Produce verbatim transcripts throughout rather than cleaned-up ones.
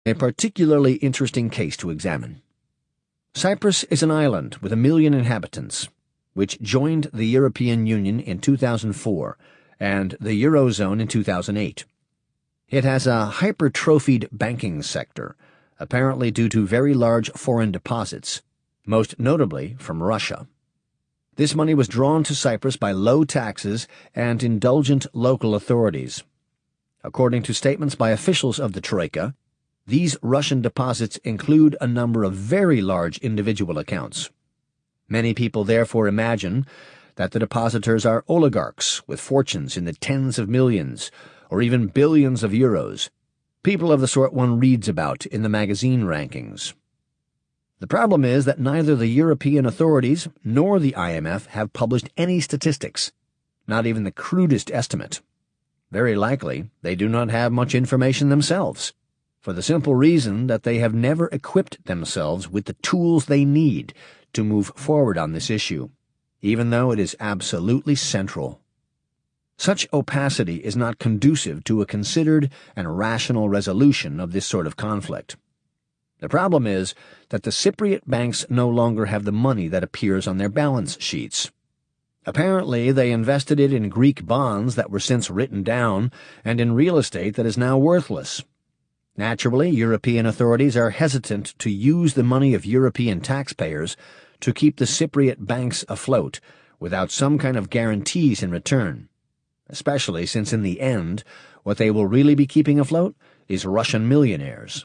A particularly interesting case to examine. Cyprus is an island with a million inhabitants, which joined the European Union in two thousand four and the Eurozone in two thousand eight. It has a hypertrophied banking sector, apparently due to very large foreign deposits, most notably from Russia. This money was drawn to Cyprus by low taxes and indulgent local authorities. According to statements by officials of the Troika, these Russian deposits include a number of very large individual accounts. Many people therefore imagine that the depositors are oligarchs with fortunes in the tens of millions or even billions of euros, people of the sort one reads about in the magazine rankings. The problem is that neither the European authorities nor the I M F have published any statistics, not even the crudest estimate. Very likely, they do not have much information themselves, for the simple reason that they have never equipped themselves with the tools they need to move forward on this issue, even though it is absolutely central. Such opacity is not conducive to a considered and rational resolution of this sort of conflict. The problem is that the Cypriot banks no longer have the money that appears on their balance sheets. Apparently, they invested it in Greek bonds that were since written down and in real estate that is now worthless. Naturally, European authorities are hesitant to use the money of European taxpayers to keep the Cypriot banks afloat without some kind of guarantees in return, especially since in the end, what they will really be keeping afloat is Russian millionaires.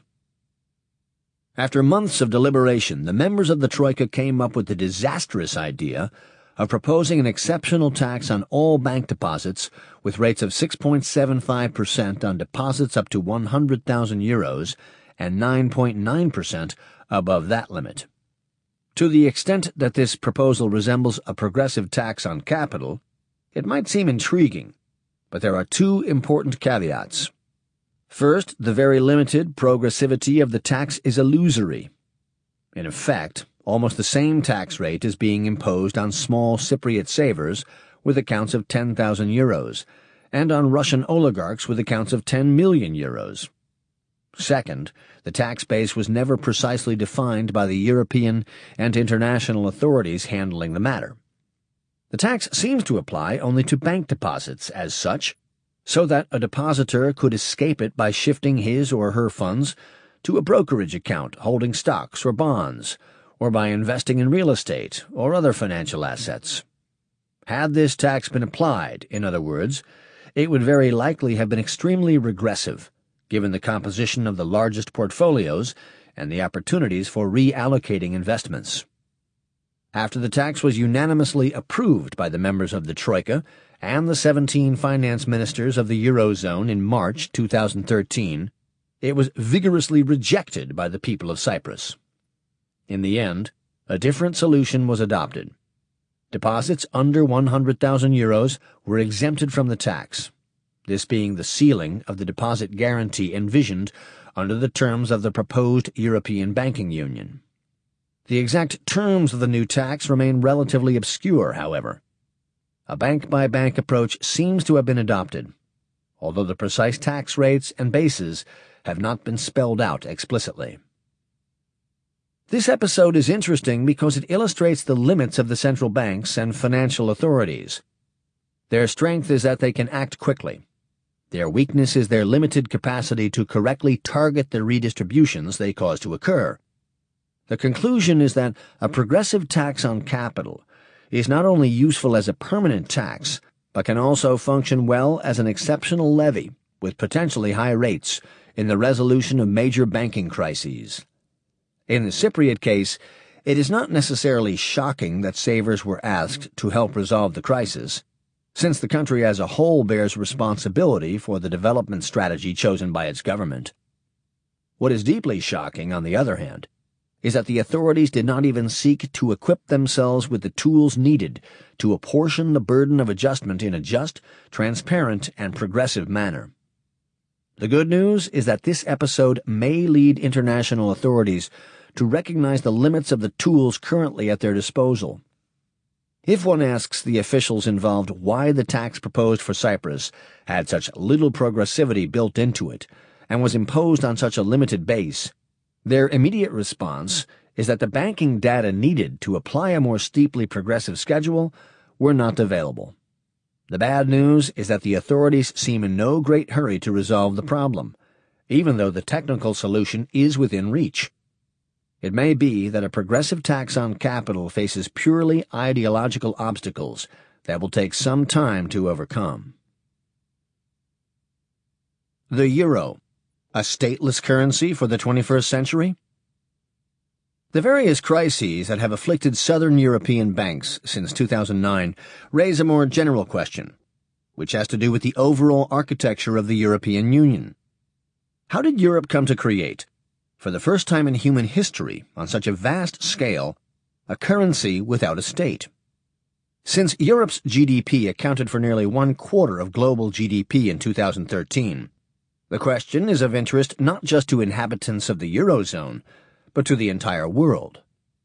After months of deliberation, the members of the Troika came up with the disastrous idea of proposing an exceptional tax on all bank deposits with rates of six point seven five percent on deposits up to one hundred thousand euros and nine point nine percent above that limit. To the extent that this proposal resembles a progressive tax on capital, it might seem intriguing, but there are two important caveats. First, the very limited progressivity of the tax is illusory. In effect, almost the same tax rate is being imposed on small Cypriot savers with accounts of ten thousand euros and on Russian oligarchs with accounts of ten million euros. Second, the tax base was never precisely defined by the European and international authorities handling the matter. The tax seems to apply only to bank deposits as such, so that a depositor could escape it by shifting his or her funds to a brokerage account holding stocks or bonds, or by investing in real estate or other financial assets. Had this tax been applied, in other words, it would very likely have been extremely regressive, given the composition of the largest portfolios and the opportunities for reallocating investments. After the tax was unanimously approved by the members of the Troika and the seventeen finance ministers of the Eurozone in March two thousand thirteen, it was vigorously rejected by the people of Cyprus. In the end, a different solution was adopted. Deposits under one hundred thousand euros were exempted from the tax, this being the ceiling of the deposit guarantee envisioned under the terms of the proposed European Banking Union. The exact terms of the new tax remain relatively obscure, however. A bank-by-bank approach seems to have been adopted, although the precise tax rates and bases have not been spelled out explicitly. This episode is interesting because it illustrates the limits of the central banks and financial authorities. Their strength is that they can act quickly. Their weakness is their limited capacity to correctly target the redistributions they cause to occur. The conclusion is that a progressive tax on capital is not only useful as a permanent tax, but can also function well as an exceptional levy with potentially high rates in the resolution of major banking crises. In the Cypriot case, it is not necessarily shocking that savers were asked to help resolve the crisis, since the country as a whole bears responsibility for the development strategy chosen by its government. What is deeply shocking, on the other hand, is that the authorities did not even seek to equip themselves with the tools needed to apportion the burden of adjustment in a just, transparent, and progressive manner. The good news is that this episode may lead international authorities to recognize the limits of the tools currently at their disposal. If one asks the officials involved why the tax proposed for Cyprus had such little progressivity built into it, and was imposed on such a limited base, their immediate response is that the banking data needed to apply a more steeply progressive schedule were not available. The bad news is that the authorities seem in no great hurry to resolve the problem, even though the technical solution is within reach. It may be that a progressive tax on capital faces purely ideological obstacles that will take some time to overcome. The euro, a stateless currency for the twenty-first century? The various crises that have afflicted southern European banks since two thousand nine raise a more general question, which has to do with the overall architecture of the European Union. How did Europe come to create, for the first time in human history on such a vast scale, a currency without a state? Since Europe's G D P accounted for nearly one quarter of global G D P in two thousand thirteen, the question is of interest not just to inhabitants of the Eurozone, but to the entire world.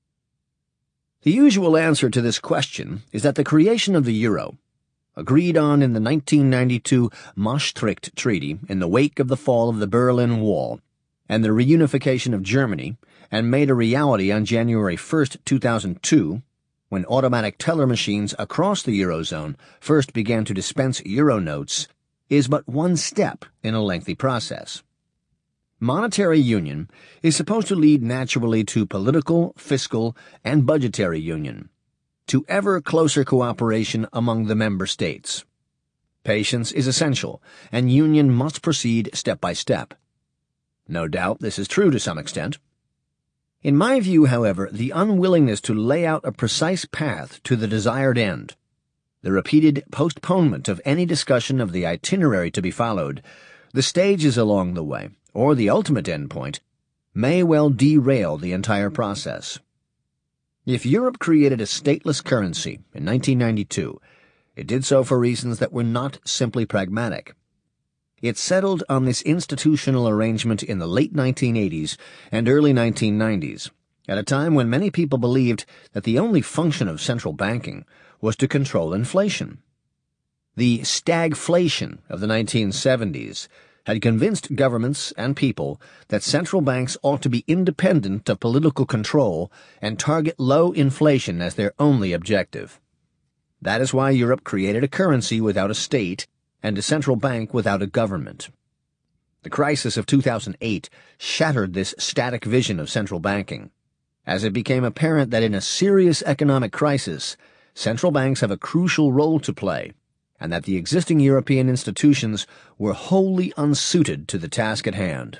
The usual answer to this question is that the creation of the euro, agreed on in the nineteen ninety-two Maastricht Treaty in the wake of the fall of the Berlin Wall and the reunification of Germany, and made a reality on January first, two thousand two, when automatic teller machines across the Eurozone first began to dispense euro notes, is but one step in a lengthy process. Monetary union is supposed to lead naturally to political, fiscal, and budgetary union, to ever closer cooperation among the member states. Patience is essential, and union must proceed step by step. No doubt this is true to some extent. In my view, however, the unwillingness to lay out a precise path to the desired end, the repeated postponement of any discussion of the itinerary to be followed, the stages along the way, or the ultimate endpoint, may well derail the entire process. If Europe created a stateless currency in nineteen ninety-two, it did so for reasons that were not simply pragmatic. It settled on this institutional arrangement in the late nineteen eighties and early nineteen nineties, at a time when many people believed that the only function of central banking was to control inflation. The stagflation of the nineteen seventies had convinced governments and people that central banks ought to be independent of political control and target low inflation as their only objective. That is why Europe created a currency without a state and a central bank without a government. The crisis of two thousand eight shattered this static vision of central banking, as it became apparent that in a serious economic crisis, central banks have a crucial role to play, and that the existing European institutions were wholly unsuited to the task at hand.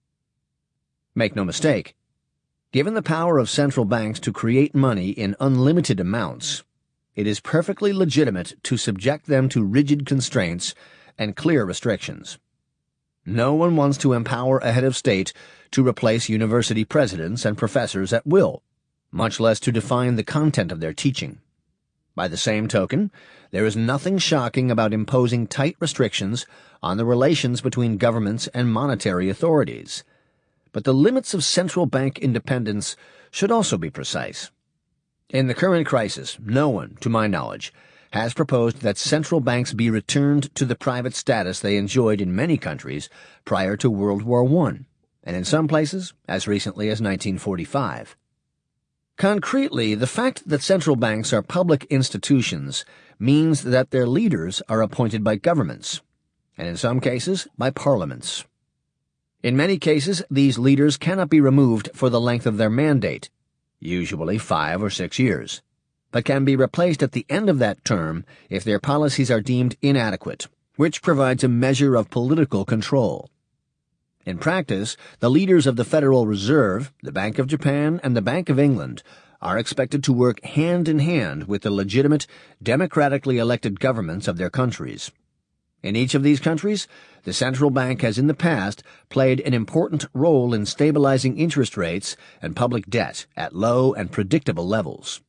Make no mistake, given the power of central banks to create money in unlimited amounts, it is perfectly legitimate to subject them to rigid constraints and clear restrictions. No one wants to empower a head of state to replace university presidents and professors at will, much less to define the content of their teaching. By the same token, there is nothing shocking about imposing tight restrictions on the relations between governments and monetary authorities. But the limits of central bank independence should also be precise. In the current crisis, no one, to my knowledge, has proposed that central banks be returned to the private status they enjoyed in many countries prior to World War One, and in some places as recently as nineteen forty-five. Concretely, the fact that central banks are public institutions means that their leaders are appointed by governments, and in some cases by parliaments. In many cases, these leaders cannot be removed for the length of their mandate, usually five or six years, but can be replaced at the end of that term if their policies are deemed inadequate, which provides a measure of political control. In practice, the leaders of the Federal Reserve, the Bank of Japan, and the Bank of England are expected to work hand in hand with the legitimate, democratically elected governments of their countries. In each of these countries, the central bank has in the past played an important role in stabilizing interest rates and public debt at low and predictable levels.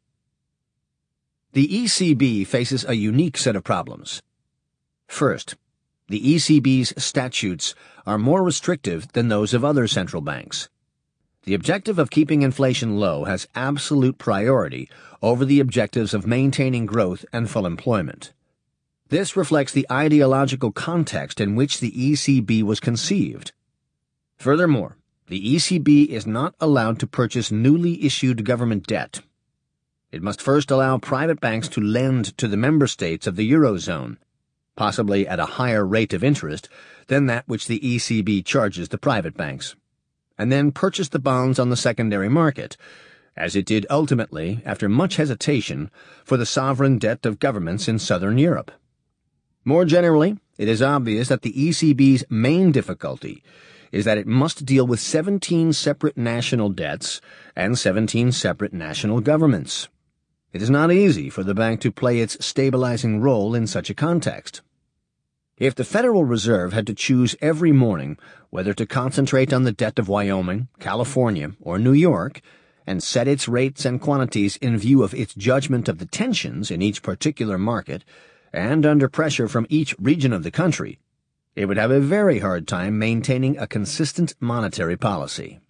The E C B faces a unique set of problems. First, the E C B's statutes are more restrictive than those of other central banks. The objective of keeping inflation low has absolute priority over the objectives of maintaining growth and full employment. This reflects the ideological context in which the E C B was conceived, Furthermore, the E C B is not allowed to purchase newly issued government debt. It must first allow private banks to lend to the member states of the Eurozone, possibly at a higher rate of interest than that which the E C B charges the private banks, and then purchase the bonds on the secondary market, as it did ultimately, after much hesitation, for the sovereign debt of governments in southern Europe. More generally, it is obvious that the E C B's main difficulty is that it must deal with seventeen separate national debts and seventeen separate national governments. It is not easy for the bank to play its stabilizing role in such a context. If the Federal Reserve had to choose every morning whether to concentrate on the debt of Wyoming, California, or New York, and set its rates and quantities in view of its judgment of the tensions in each particular market, and under pressure from each region of the country, it would have a very hard time maintaining a consistent monetary policy.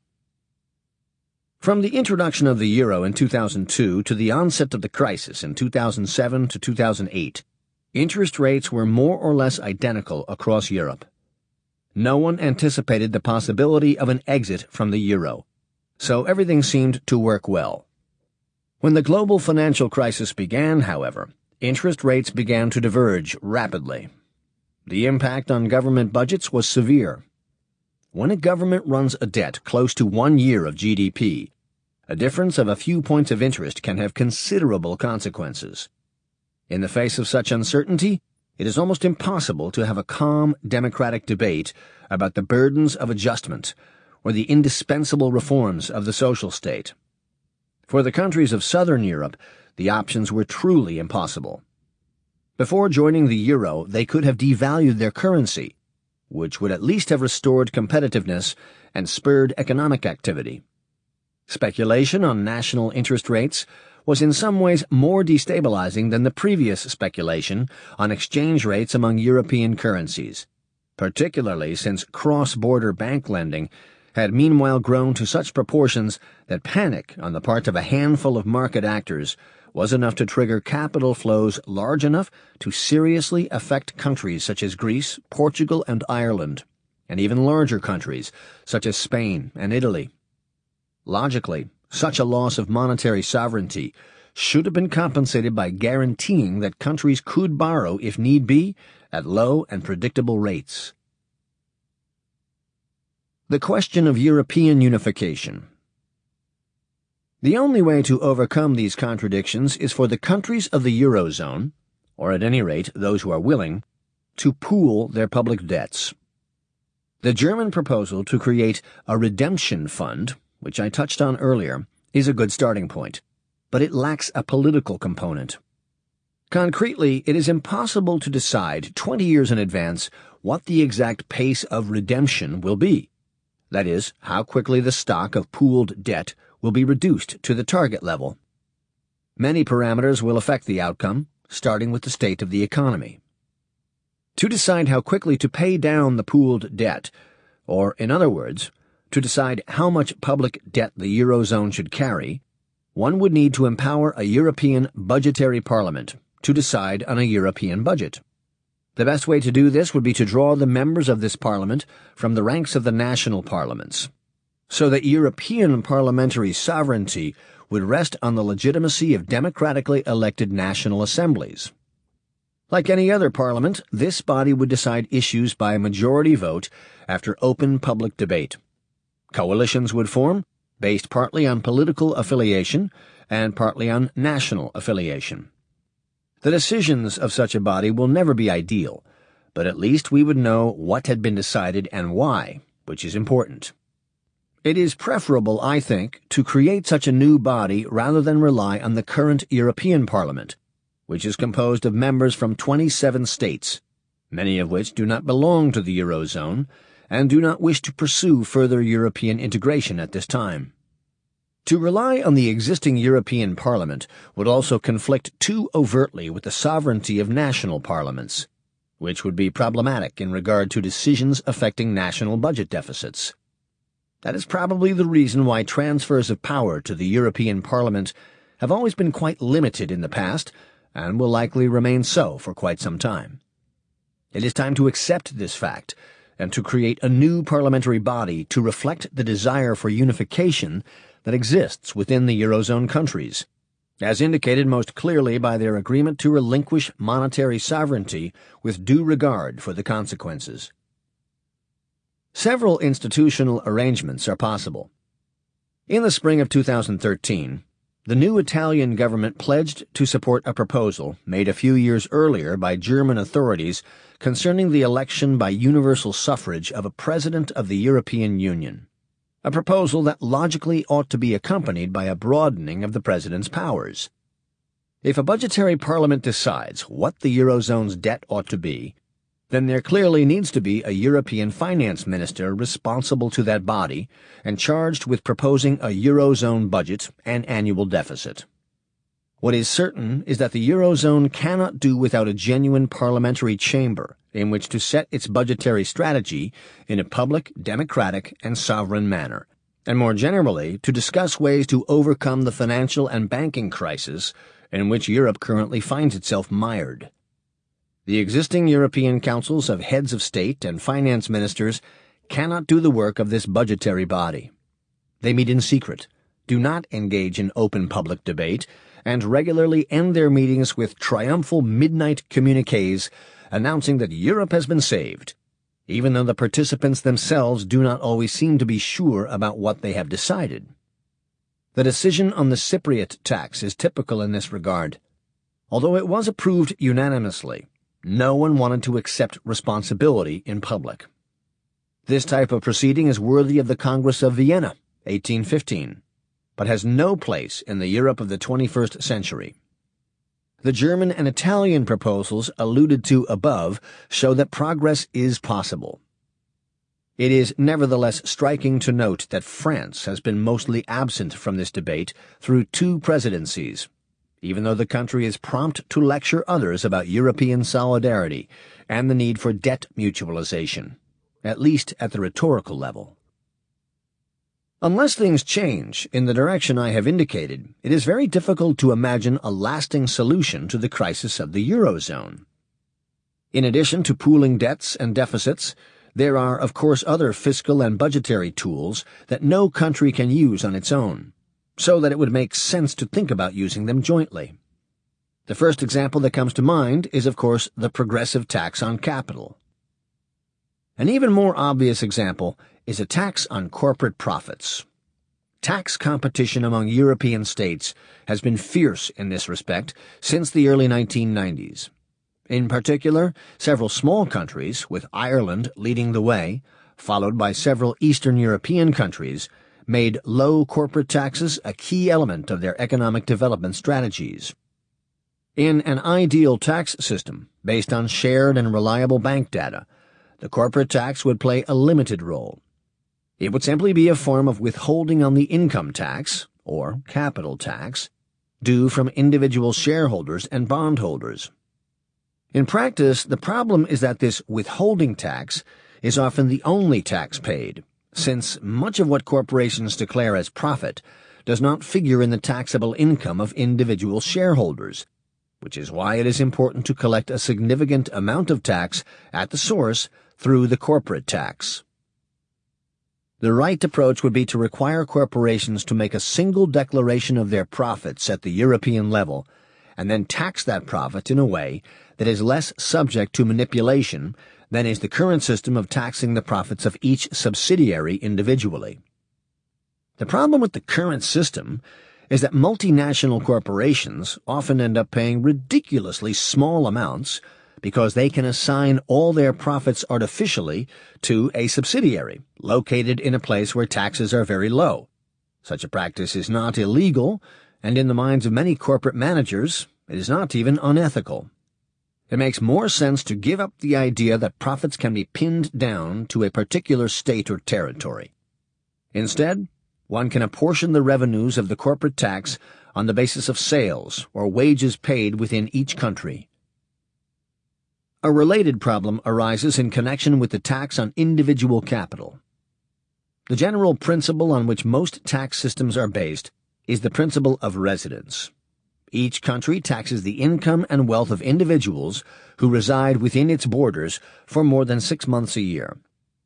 From the introduction of the euro in two thousand two to the onset of the crisis in two thousand seven to two thousand eight, interest rates were more or less identical across Europe. No one anticipated the possibility of an exit from the euro, so everything seemed to work well. When the global financial crisis began, however, interest rates began to diverge rapidly. The impact on government budgets was severe. When a government runs a debt close to one year of G D P, a difference of a few points of interest can have considerable consequences. In the face of such uncertainty, it is almost impossible to have a calm, democratic debate about the burdens of adjustment or the indispensable reforms of the social state. For the countries of southern Europe, the options were truly impossible. Before joining the euro, they could have devalued their currency, which would at least have restored competitiveness and spurred economic activity. Speculation on national interest rates was in some ways more destabilizing than the previous speculation on exchange rates among European currencies, particularly since cross-border bank lending had meanwhile grown to such proportions that panic on the part of a handful of market actors was enough to trigger capital flows large enough to seriously affect countries such as Greece, Portugal, and Ireland, and even larger countries such as Spain and Italy. Logically, such a loss of monetary sovereignty should have been compensated by guaranteeing that countries could borrow, if need be, at low and predictable rates. The question of European unification. The only way to overcome these contradictions is for the countries of the Eurozone, or at any rate those who are willing, to pool their public debts. The German proposal to create a redemption fund, which I touched on earlier, is a good starting point, but it lacks a political component. Concretely, it is impossible to decide twenty years in advance what the exact pace of redemption will be. That is, how quickly the stock of pooled debt will be reduced to the target level. Many parameters will affect the outcome, starting with the state of the economy. To decide how quickly to pay down the pooled debt, or, in other words, to decide how much public debt the Eurozone should carry, one would need to empower a European budgetary parliament to decide on a European budget. The best way to do this would be to draw the members of this parliament from the ranks of the national parliaments, so that European parliamentary sovereignty would rest on the legitimacy of democratically elected national assemblies. Like any other parliament, this body would decide issues by majority vote after open public debate. Coalitions would form, based partly on political affiliation and partly on national affiliation. The decisions of such a body will never be ideal, but at least we would know what had been decided and why, which is important. It is preferable, I think, to create such a new body rather than rely on the current European Parliament, which is composed of members from twenty-seven states, many of which do not belong to the Eurozone and do not wish to pursue further European integration at this time. To rely on the existing European Parliament would also conflict too overtly with the sovereignty of national parliaments, which would be problematic in regard to decisions affecting national budget deficits. That is probably the reason why transfers of power to the European Parliament have always been quite limited in the past and will likely remain so for quite some time. It is time to accept this fact and to create a new parliamentary body to reflect the desire for unification that exists within the Eurozone countries, as indicated most clearly by their agreement to relinquish monetary sovereignty with due regard for the consequences. Several institutional arrangements are possible. In the spring of two thousand thirteen, the new Italian government pledged to support a proposal made a few years earlier by German authorities concerning the election by universal suffrage of a president of the European Union, a proposal that logically ought to be accompanied by a broadening of the president's powers. If a budgetary parliament decides what the Eurozone's debt ought to be, then there clearly needs to be a European finance minister responsible to that body and charged with proposing a Eurozone budget and annual deficit. What is certain is that the Eurozone cannot do without a genuine parliamentary chamber in which to set its budgetary strategy in a public, democratic, and sovereign manner, and more generally to discuss ways to overcome the financial and banking crisis in which Europe currently finds itself mired. The existing European councils of heads of state and finance ministers cannot do the work of this budgetary body. They meet in secret, do not engage in open public debate, and regularly end their meetings with triumphal midnight communiques announcing that Europe has been saved, even though the participants themselves do not always seem to be sure about what they have decided. The decision on the Cypriot tax is typical in this regard. Although it was approved unanimously, no one wanted to accept responsibility in public. This type of proceeding is worthy of the Congress of Vienna, eighteen fifteen, but has no place in the Europe of the twenty-first century. The German and Italian proposals alluded to above show that progress is possible. It is nevertheless striking to note that France has been mostly absent from this debate through two presidencies, even though the country is prompt to lecture others about European solidarity and the need for debt mutualization, at least at the rhetorical level. Unless things change in the direction I have indicated, it is very difficult to imagine a lasting solution to the crisis of the Eurozone. In addition to pooling debts and deficits, there are, of course, other fiscal and budgetary tools that no country can use on its own, so that it would make sense to think about using them jointly. The first example that comes to mind is, of course, the progressive tax on capital. An even more obvious example is a tax on corporate profits. Tax competition among European states has been fierce in this respect since the early nineteen nineties. In particular, several small countries, with Ireland leading the way, followed by several Eastern European countries, made low corporate taxes a key element of their economic development strategies. In an ideal tax system based on shared and reliable bank data, the corporate tax would play a limited role. It would simply be a form of withholding on the income tax, or capital tax, due from individual shareholders and bondholders. In practice, the problem is that this withholding tax is often the only tax paid, since much of what corporations declare as profit does not figure in the taxable income of individual shareholders, which is why it is important to collect a significant amount of tax at the source through the corporate tax. The right approach would be to require corporations to make a single declaration of their profits at the European level, and then tax that profit in a way that is less subject to manipulation than is the current system of taxing the profits of each subsidiary individually. The problem with the current system is that multinational corporations often end up paying ridiculously small amounts because they can assign all their profits artificially to a subsidiary located in a place where taxes are very low. Such a practice is not illegal, and in the minds of many corporate managers, it is not even unethical. It makes more sense to give up the idea that profits can be pinned down to a particular state or territory. Instead, one can apportion the revenues of the corporate tax on the basis of sales or wages paid within each country. A related problem arises in connection with the tax on individual capital. The general principle on which most tax systems are based is the principle of residence. Each country taxes the income and wealth of individuals who reside within its borders for more than six months a year,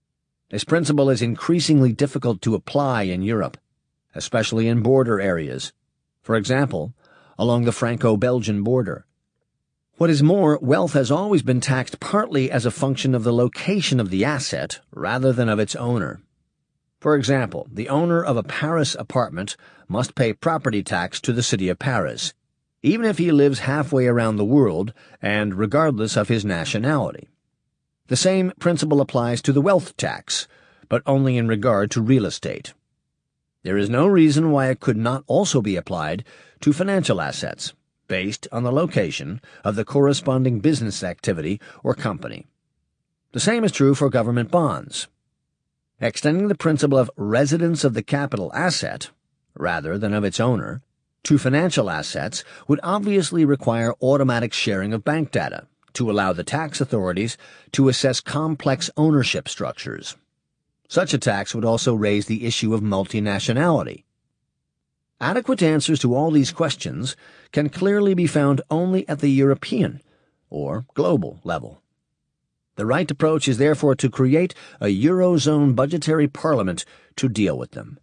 This principle is increasingly difficult to apply in Europe, especially in border areas. For example, along the Franco-Belgian border. What is more, wealth has always been taxed partly as a function of the location of the asset rather than of its owner. For example, the owner of a Paris apartment must pay property tax to the city of Paris, even if he lives halfway around the world and regardless of his nationality. The same principle applies to the wealth tax, but only in regard to real estate. There is no reason why it could not also be applied to financial assets, based on the location of the corresponding business activity or company. The same is true for government bonds. Extending the principle of residence of the capital asset, rather than of its owner, to financial assets would obviously require automatic sharing of bank data to allow the tax authorities to assess complex ownership structures. Such a tax would also raise the issue of multinationality. Adequate answers to all these questions can clearly be found only at the European or global level. The right approach is therefore to create a Eurozone budgetary parliament to deal with them.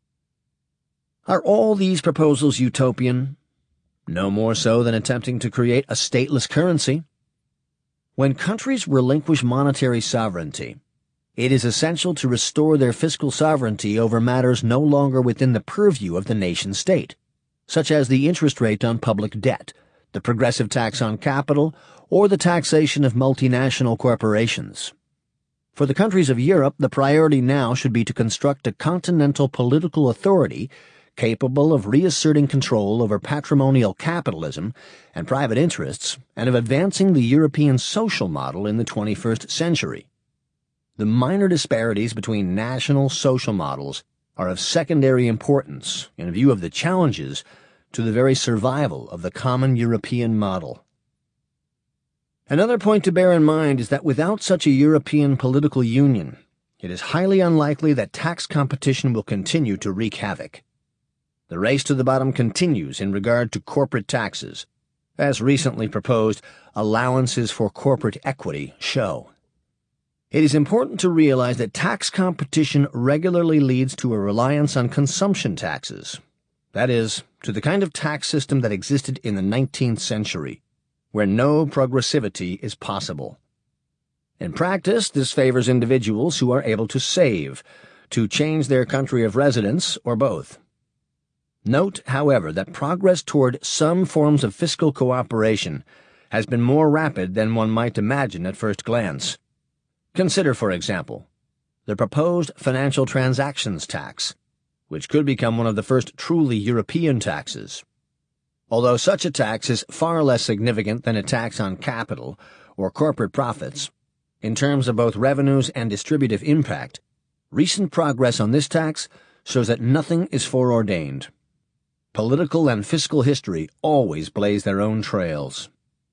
Are all these proposals utopian? No more so than attempting to create a stateless currency. When countries relinquish monetary sovereignty, it is essential to restore their fiscal sovereignty over matters no longer within the purview of the nation-state, such as the interest rate on public debt, the progressive tax on capital, or the taxation of multinational corporations. For the countries of Europe, the priority now should be to construct a continental political authority capable of reasserting control over patrimonial capitalism and private interests and of advancing the European social model in the twenty-first century. The minor disparities between national social models are of secondary importance in view of the challenges to the very survival of the common European model. Another point to bear in mind is that without such a European political union, it is highly unlikely that tax competition will continue to wreak havoc. The race to the bottom continues in regard to corporate taxes, as recently proposed allowances for corporate equity show. It is important to realize that tax competition regularly leads to a reliance on consumption taxes, that is, to the kind of tax system that existed in the nineteenth century, where no progressivity is possible. In practice, this favors individuals who are able to save, to change their country of residence, or both. Note, however, that progress toward some forms of fiscal cooperation has been more rapid than one might imagine at first glance. Consider, for example, the proposed financial transactions tax, which could become one of the first truly European taxes. Although such a tax is far less significant than a tax on capital or corporate profits, in terms of both revenues and distributive impact, recent progress on this tax shows that nothing is foreordained. Political and fiscal history always blaze their own trails.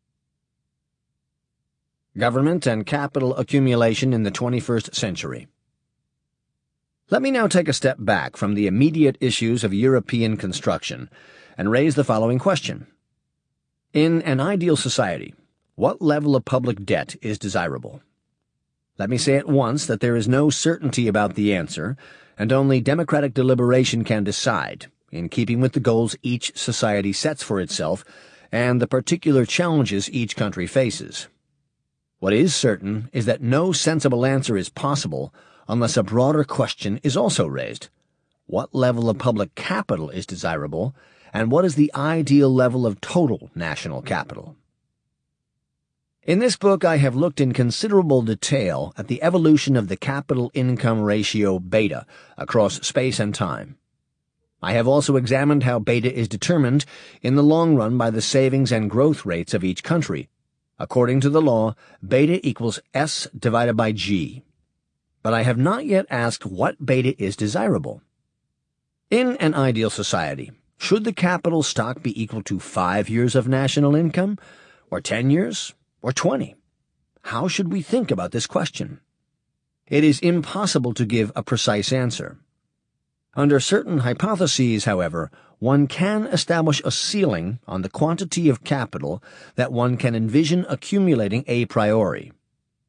Government and capital accumulation in the twenty-first century. Let me now take a step back from the immediate issues of European construction and raise the following question. In an ideal society, what level of public debt is desirable? Let me say at once that there is no certainty about the answer, and only democratic deliberation can decide, in keeping with the goals each society sets for itself and the particular challenges each country faces. What is certain is that no sensible answer is possible unless a broader question is also raised. What level of public capital is desirable, and what is the ideal level of total national capital? In this book, I have looked in considerable detail at the evolution of the capital-income ratio beta across space and time. I have also examined how beta is determined in the long run by the savings and growth rates of each country. According to the law, beta equals S divided by G. But I have not yet asked what beta is desirable. In an ideal society, should the capital stock be equal to five years of national income, or ten years, or twenty? How should we think about this question? It is impossible to give a precise answer. Under certain hypotheses, however, one can establish a ceiling on the quantity of capital that one can envision accumulating a priori.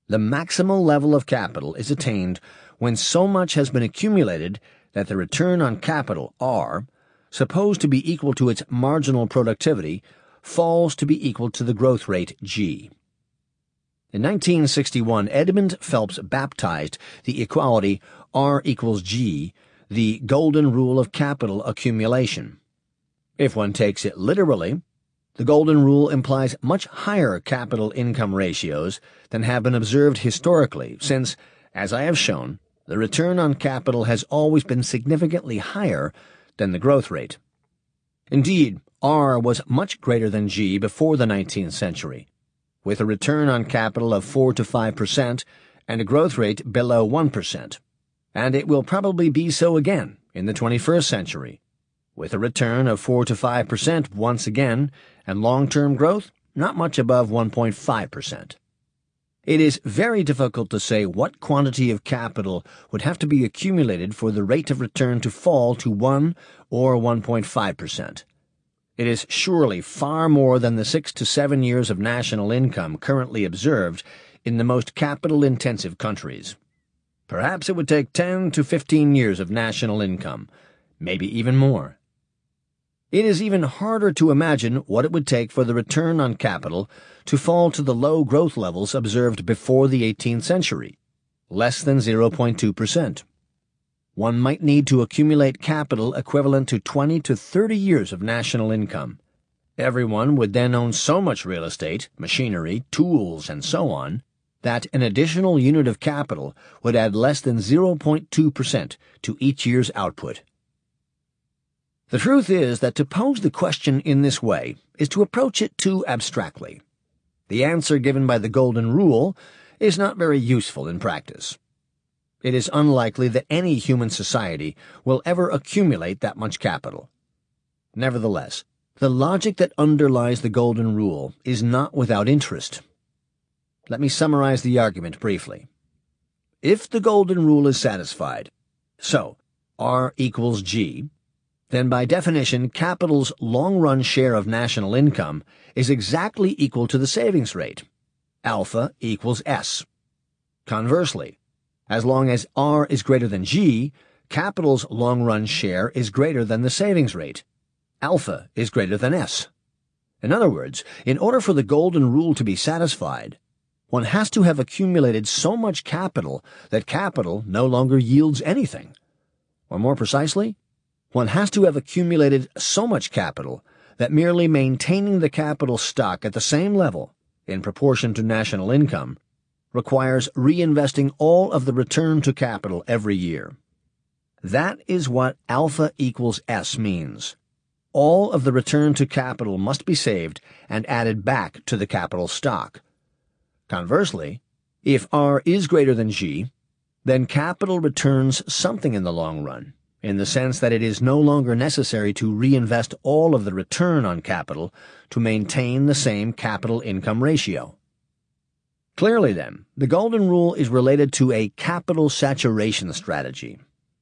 The maximal level of capital is attained when so much has been accumulated that the return on capital, R, supposed to be equal to its marginal productivity, falls to be equal to the growth rate, G. In nineteen sixty-one, Edmund Phelps baptized the equality R equals G the golden rule of capital accumulation. If one takes it literally, the golden rule implies much higher capital-income ratios than have been observed historically, since, as I have shown, the return on capital has always been significantly higher than the growth rate. Indeed, R was much greater than G before the nineteenth century, with a return on capital of four to five percent and a growth rate below one percent, and it will probably be so again in the twenty-first century, with a return of four to five percent once again and long-term growth not much above one point five percent. It is very difficult to say what quantity of capital would have to be accumulated for the rate of return to fall to one or one point five percent. It is surely far more than the six to seven years of national income currently observed in the most capital-intensive countries. Perhaps it would take ten to fifteen years of national income, maybe even more. It is even harder to imagine what it would take for the return on capital to fall to the low growth levels observed before the eighteenth century, less than zero point two percent. One might need to accumulate capital equivalent to twenty to thirty years of national income. Everyone would then own so much real estate, machinery, tools, and so on, that an additional unit of capital would add less than zero point two percent to each year's output. The truth is that to pose the question in this way is to approach it too abstractly. The answer given by the Golden Rule is not very useful in practice. It is unlikely that any human society will ever accumulate that much capital. Nevertheless, the logic that underlies the Golden Rule is not without interest. Let me summarize the argument briefly. If the Golden Rule is satisfied, so R equals G, then by definition capital's long-run share of national income is exactly equal to the savings rate. Alpha equals S. Conversely, as long as R is greater than G, capital's long-run share is greater than the savings rate. Alpha is greater than S. In other words, in order for the Golden Rule to be satisfied, one has to have accumulated so much capital that capital no longer yields anything. Or more precisely, one has to have accumulated so much capital that merely maintaining the capital stock at the same level, in proportion to national income, requires reinvesting all of the return to capital every year. That is what alpha equals S means. All of the return to capital must be saved and added back to the capital stock. Conversely, if R is greater than G, then capital returns something in the long run, in the sense that it is no longer necessary to reinvest all of the return on capital to maintain the same capital-income ratio. Clearly, then, the Golden Rule is related to a capital saturation strategy.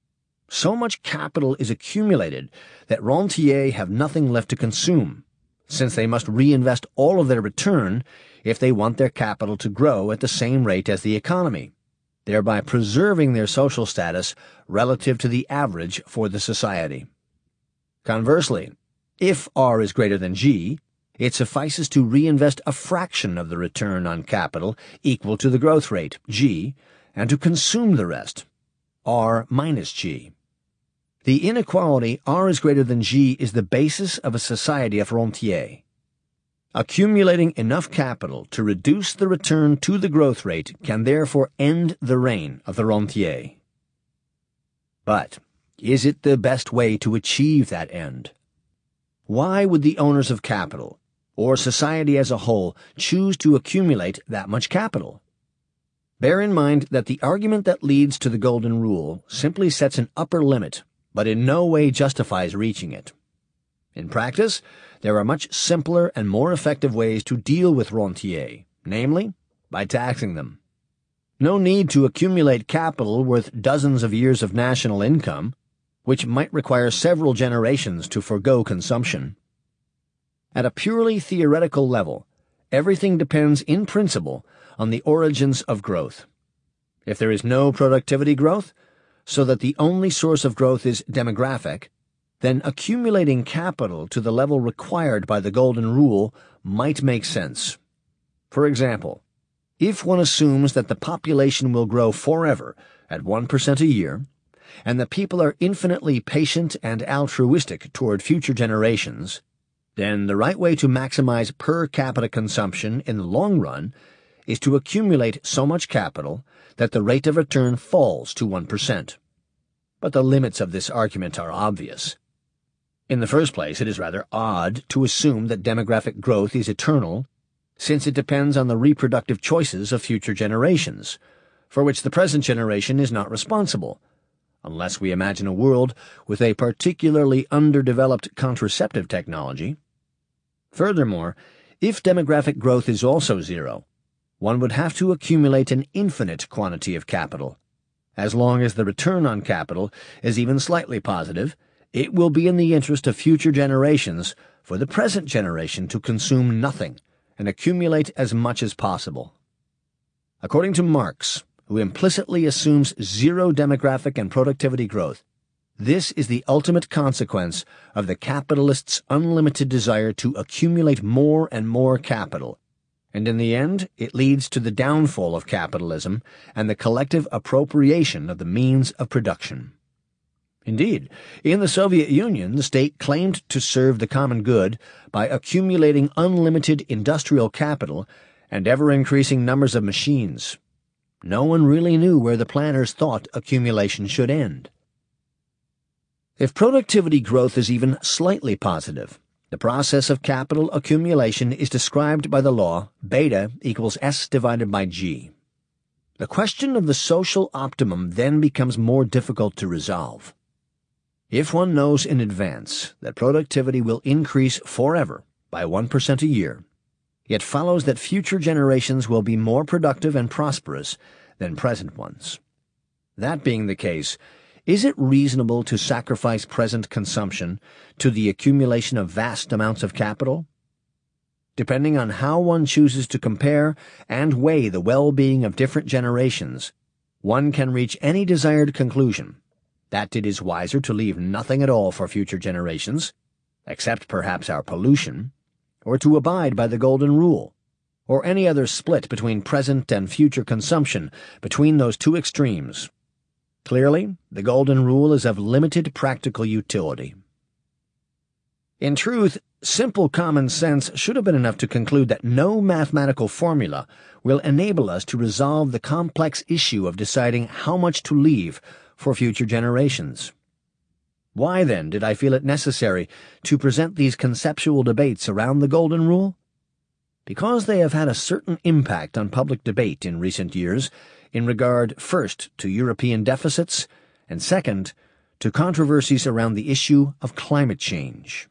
So much capital is accumulated that rentiers have nothing left to consume, since they must reinvest all of their return if they want their capital to grow at the same rate as the economy, thereby preserving their social status relative to the average for the society. Conversely, if R is greater than G, it suffices to reinvest a fraction of the return on capital equal to the growth rate, G, and to consume the rest, R minus G. The inequality R is greater than G is the basis of a society of rentiers. Accumulating enough capital to reduce the return to the growth rate can therefore end the reign of the rentier. But is it the best way to achieve that end? Why would the owners of capital, or society as a whole, choose to accumulate that much capital? Bear in mind that the argument that leads to the Golden Rule simply sets an upper limit, but in no way justifies reaching it. In practice, there are much simpler and more effective ways to deal with rentiers, namely, by taxing them. No need to accumulate capital worth dozens of years of national income, which might require several generations to forego consumption. At a purely theoretical level, everything depends in principle on the origins of growth. If there is no productivity growth, so that the only source of growth is demographic, then accumulating capital to the level required by the Golden Rule might make sense. For example, if one assumes that the population will grow forever at one percent a year, and that people are infinitely patient and altruistic toward future generations, then the right way to maximize per capita consumption in the long run is to accumulate so much capital that the rate of return falls to one percent. But the limits of this argument are obvious. In the first place, it is rather odd to assume that demographic growth is eternal, since it depends on the reproductive choices of future generations, for which the present generation is not responsible, unless we imagine a world with a particularly underdeveloped contraceptive technology. Furthermore, if demographic growth is also zero, one would have to accumulate an infinite quantity of capital. As long as the return on capital is even slightly positive, it will be in the interest of future generations for the present generation to consume nothing and accumulate as much as possible. According to Marx, who implicitly assumes zero demographic and productivity growth, this is the ultimate consequence of the capitalist's unlimited desire to accumulate more and more capital, and in the end it leads to the downfall of capitalism and the collective appropriation of the means of production. Indeed, in the Soviet Union, the state claimed to serve the common good by accumulating unlimited industrial capital and ever-increasing numbers of machines. No one really knew where the planners thought accumulation should end. If productivity growth is even slightly positive, the process of capital accumulation is described by the law beta equals S divided by G. The question of the social optimum then becomes more difficult to resolve. If one knows in advance that productivity will increase forever by one percent a year, it follows that future generations will be more productive and prosperous than present ones. That being the case, is it reasonable to sacrifice present consumption to the accumulation of vast amounts of capital? Depending on how one chooses to compare and weigh the well-being of different generations, one can reach any desired conclusion that it is wiser to leave nothing at all for future generations, except perhaps our pollution, or to abide by the Golden Rule, or any other split between present and future consumption between those two extremes. Clearly, the Golden Rule is of limited practical utility. In truth, simple common sense should have been enough to conclude that no mathematical formula will enable us to resolve the complex issue of deciding how much to leave for future generations. Why, then, did I feel it necessary to present these conceptual debates around the Golden Rule? Because they have had a certain impact on public debate in recent years in regard, first, to European deficits, and second, to controversies around the issue of climate change.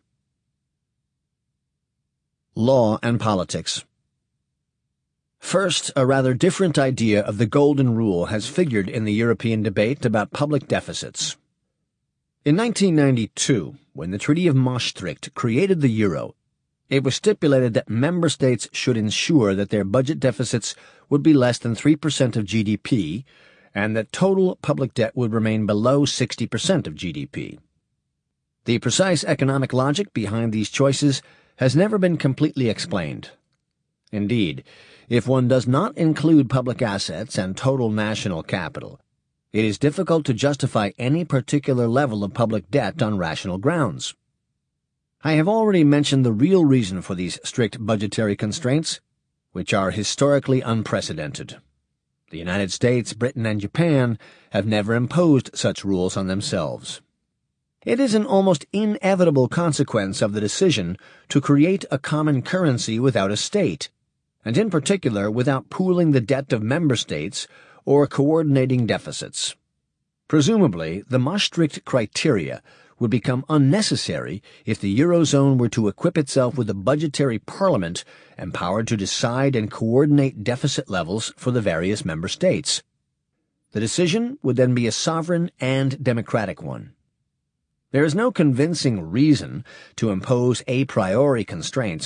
Law and politics. First, a rather different idea of the Golden Rule has figured in the European debate about public deficits. In nineteen ninety-two, when the Treaty of Maastricht created the euro, it was stipulated that member states should ensure that their budget deficits would be less than three percent of G D P and that total public debt would remain below sixty percent of G D P. The precise economic logic behind these choices has never been completely explained. Indeed, if one does not include public assets and total national capital, it is difficult to justify any particular level of public debt on rational grounds. I have already mentioned the real reason for these strict budgetary constraints, which are historically unprecedented. The United States, Britain, and Japan have never imposed such rules on themselves. It is an almost inevitable consequence of the decision to create a common currency without a state, and in particular without pooling the debt of member states or coordinating deficits. Presumably, the Maastricht criteria would become unnecessary if the Eurozone were to equip itself with a budgetary parliament empowered to decide and coordinate deficit levels for the various member states. The decision would then be a sovereign and democratic one. There is no convincing reason to impose a priori constraints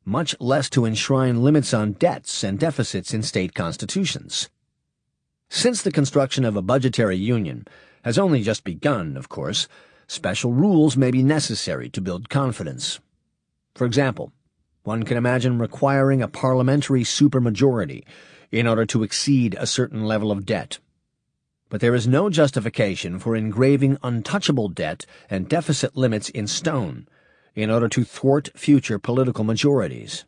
much less to enshrine limits on debts and deficits in state constitutions. Since the construction of a budgetary union has only just begun, of course, special rules may be necessary to build confidence. For example, one can imagine requiring a parliamentary supermajority in order to exceed a certain level of debt. But there is no justification for engraving untouchable debt and deficit limits in stone in order to thwart future political majorities.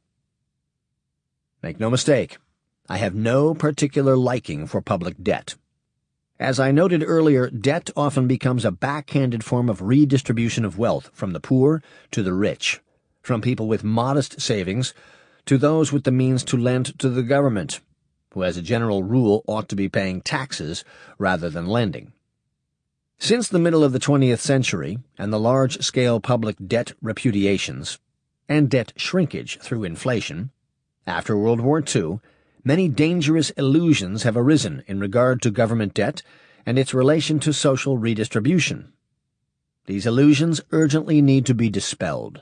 Make no mistake, I have no particular liking for public debt. As I noted earlier, debt often becomes a backhanded form of redistribution of wealth from the poor to the rich, from people with modest savings to those with the means to lend to the government, who as a general rule ought to be paying taxes rather than lending. Since the middle of the twentieth century and the large-scale public debt repudiations and debt shrinkage through inflation, after World War Two, many dangerous illusions have arisen in regard to government debt and its relation to social redistribution. These illusions urgently need to be dispelled.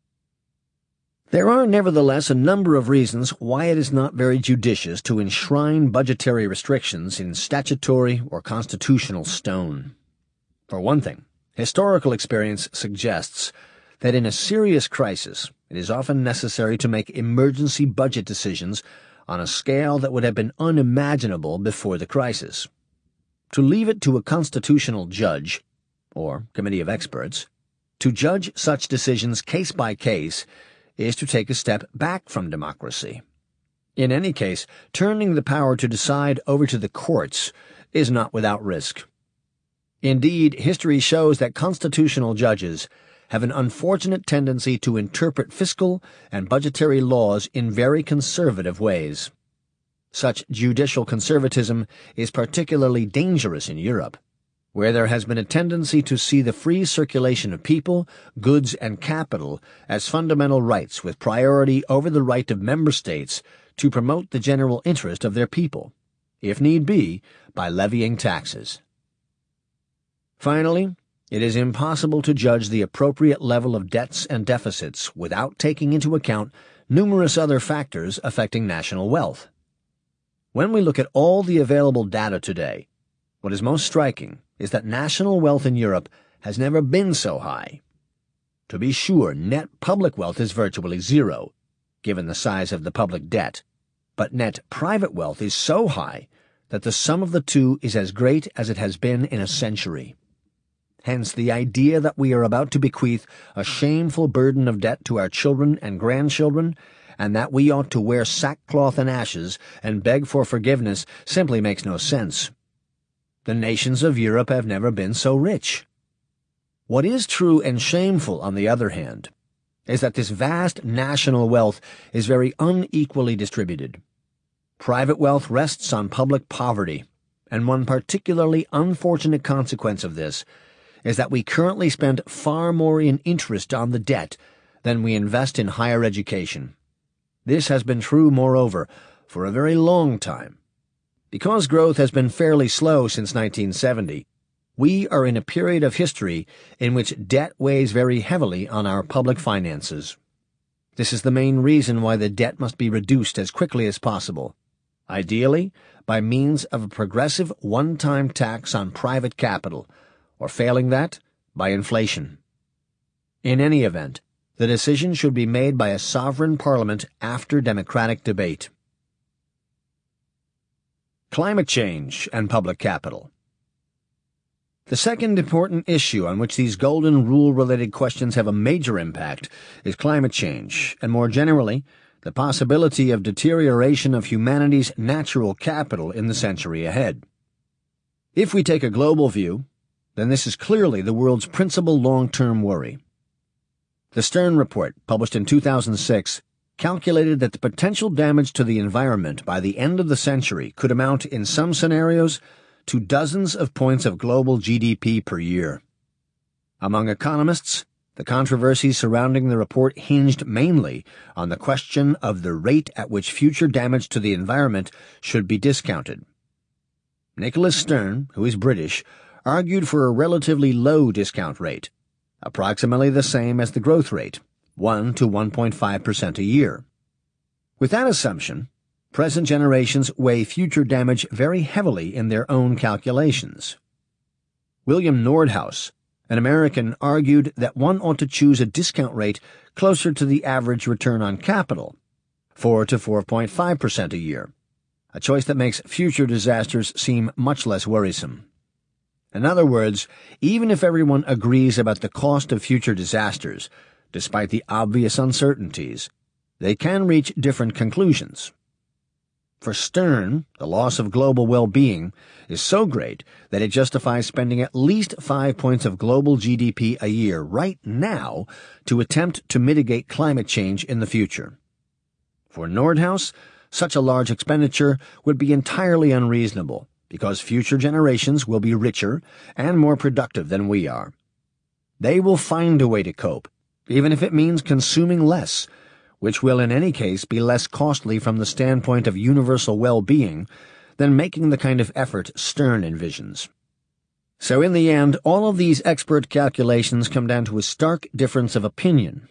There are nevertheless a number of reasons why it is not very judicious to enshrine budgetary restrictions in statutory or constitutional stone. For one thing, historical experience suggests that in a serious crisis it is often necessary to make emergency budget decisions on a scale that would have been unimaginable before the crisis. To leave it to a constitutional judge, or committee of experts, to judge such decisions case by case is to take a step back from democracy. In any case, turning the power to decide over to the courts is not without risk. Indeed, history shows that constitutional judges have an unfortunate tendency to interpret fiscal and budgetary laws in very conservative ways. Such judicial conservatism is particularly dangerous in Europe, where there has been a tendency to see the free circulation of people, goods, and capital as fundamental rights with priority over the right of member states to promote the general interest of their people, if need be, by levying taxes. Finally, it is impossible to judge the appropriate level of debts and deficits without taking into account numerous other factors affecting national wealth. When we look at all the available data today, what is most striking is that national wealth in Europe has never been so high. To be sure, net public wealth is virtually zero, given the size of the public debt, but net private wealth is so high that the sum of the two is as great as it has been in a century. Hence the idea that we are about to bequeath a shameful burden of debt to our children and grandchildren, and that we ought to wear sackcloth and ashes and beg for forgiveness simply makes no sense. The nations of Europe have never been so rich. What is true and shameful, on the other hand, is that this vast national wealth is very unequally distributed. Private wealth rests on public poverty, and one particularly unfortunate consequence of this is that we currently spend far more in interest on the debt than we invest in higher education. This has been true, moreover, for a very long time. Because growth has been fairly slow since nineteen seventy, we are in a period of history in which debt weighs very heavily on our public finances. This is the main reason why the debt must be reduced as quickly as possible, ideally by means of a progressive one-time tax on private capital, or failing that, by inflation. In any event, the decision should be made by a sovereign parliament after democratic debate. Climate change and public capital. The second important issue on which these Golden Rule-related questions have a major impact is climate change, and more generally, the possibility of deterioration of humanity's natural capital in the century ahead. If we take a global view, then this is clearly the world's principal long-term worry. The Stern Report, published in two thousand six, calculated that the potential damage to the environment by the end of the century could amount, in some scenarios, to dozens of points of global G D P per year. Among economists, the controversy surrounding the report hinged mainly on the question of the rate at which future damage to the environment should be discounted. Nicholas Stern, who is British, argued for a relatively low discount rate, approximately the same as the growth rate, one to one point five percent a year. With that assumption, present generations weigh future damage very heavily in their own calculations. William Nordhaus, an American, argued that one ought to choose a discount rate closer to the average return on capital, four to four point five percent a year, a choice that makes future disasters seem much less worrisome. In other words, even if everyone agrees about the cost of future disasters, despite the obvious uncertainties, they can reach different conclusions. For Stern, the loss of global well-being is so great that it justifies spending at least five points of global G D P a year right now to attempt to mitigate climate change in the future. For Nordhaus, such a large expenditure would be entirely unreasonable because future generations will be richer and more productive than we are. They will find a way to cope, even if it means consuming less, which will in any case be less costly from the standpoint of universal well-being than making the kind of effort Stern envisions. So in the end, all of these expert calculations come down to a stark difference of opinion.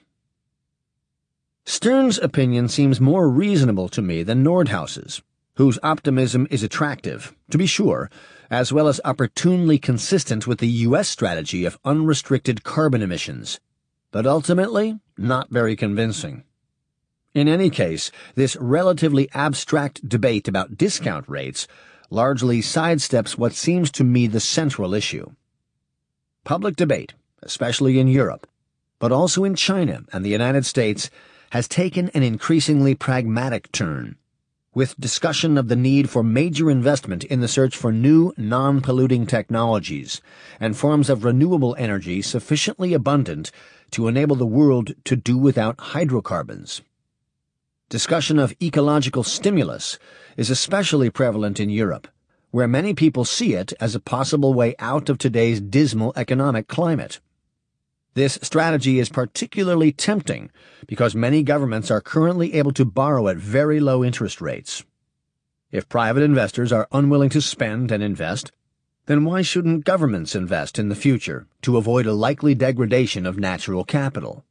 Stern's opinion seems more reasonable to me than Nordhaus's, whose optimism is attractive, to be sure, as well as opportunely consistent with the U S strategy of unrestricted carbon emissions, but ultimately not very convincing. In any case, this relatively abstract debate about discount rates largely sidesteps what seems to me the central issue. Public debate, especially in Europe, but also in China and the United States, has taken an increasingly pragmatic turn, with discussion of the need for major investment in the search for new, non-polluting technologies and forms of renewable energy sufficiently abundant to enable the world to do without hydrocarbons. Discussion of ecological stimulus is especially prevalent in Europe, where many people see it as a possible way out of today's dismal economic climate. This strategy is particularly tempting because many governments are currently able to borrow at very low interest rates. If private investors are unwilling to spend and invest, then why shouldn't governments invest in the future to avoid a likely degradation of natural capital?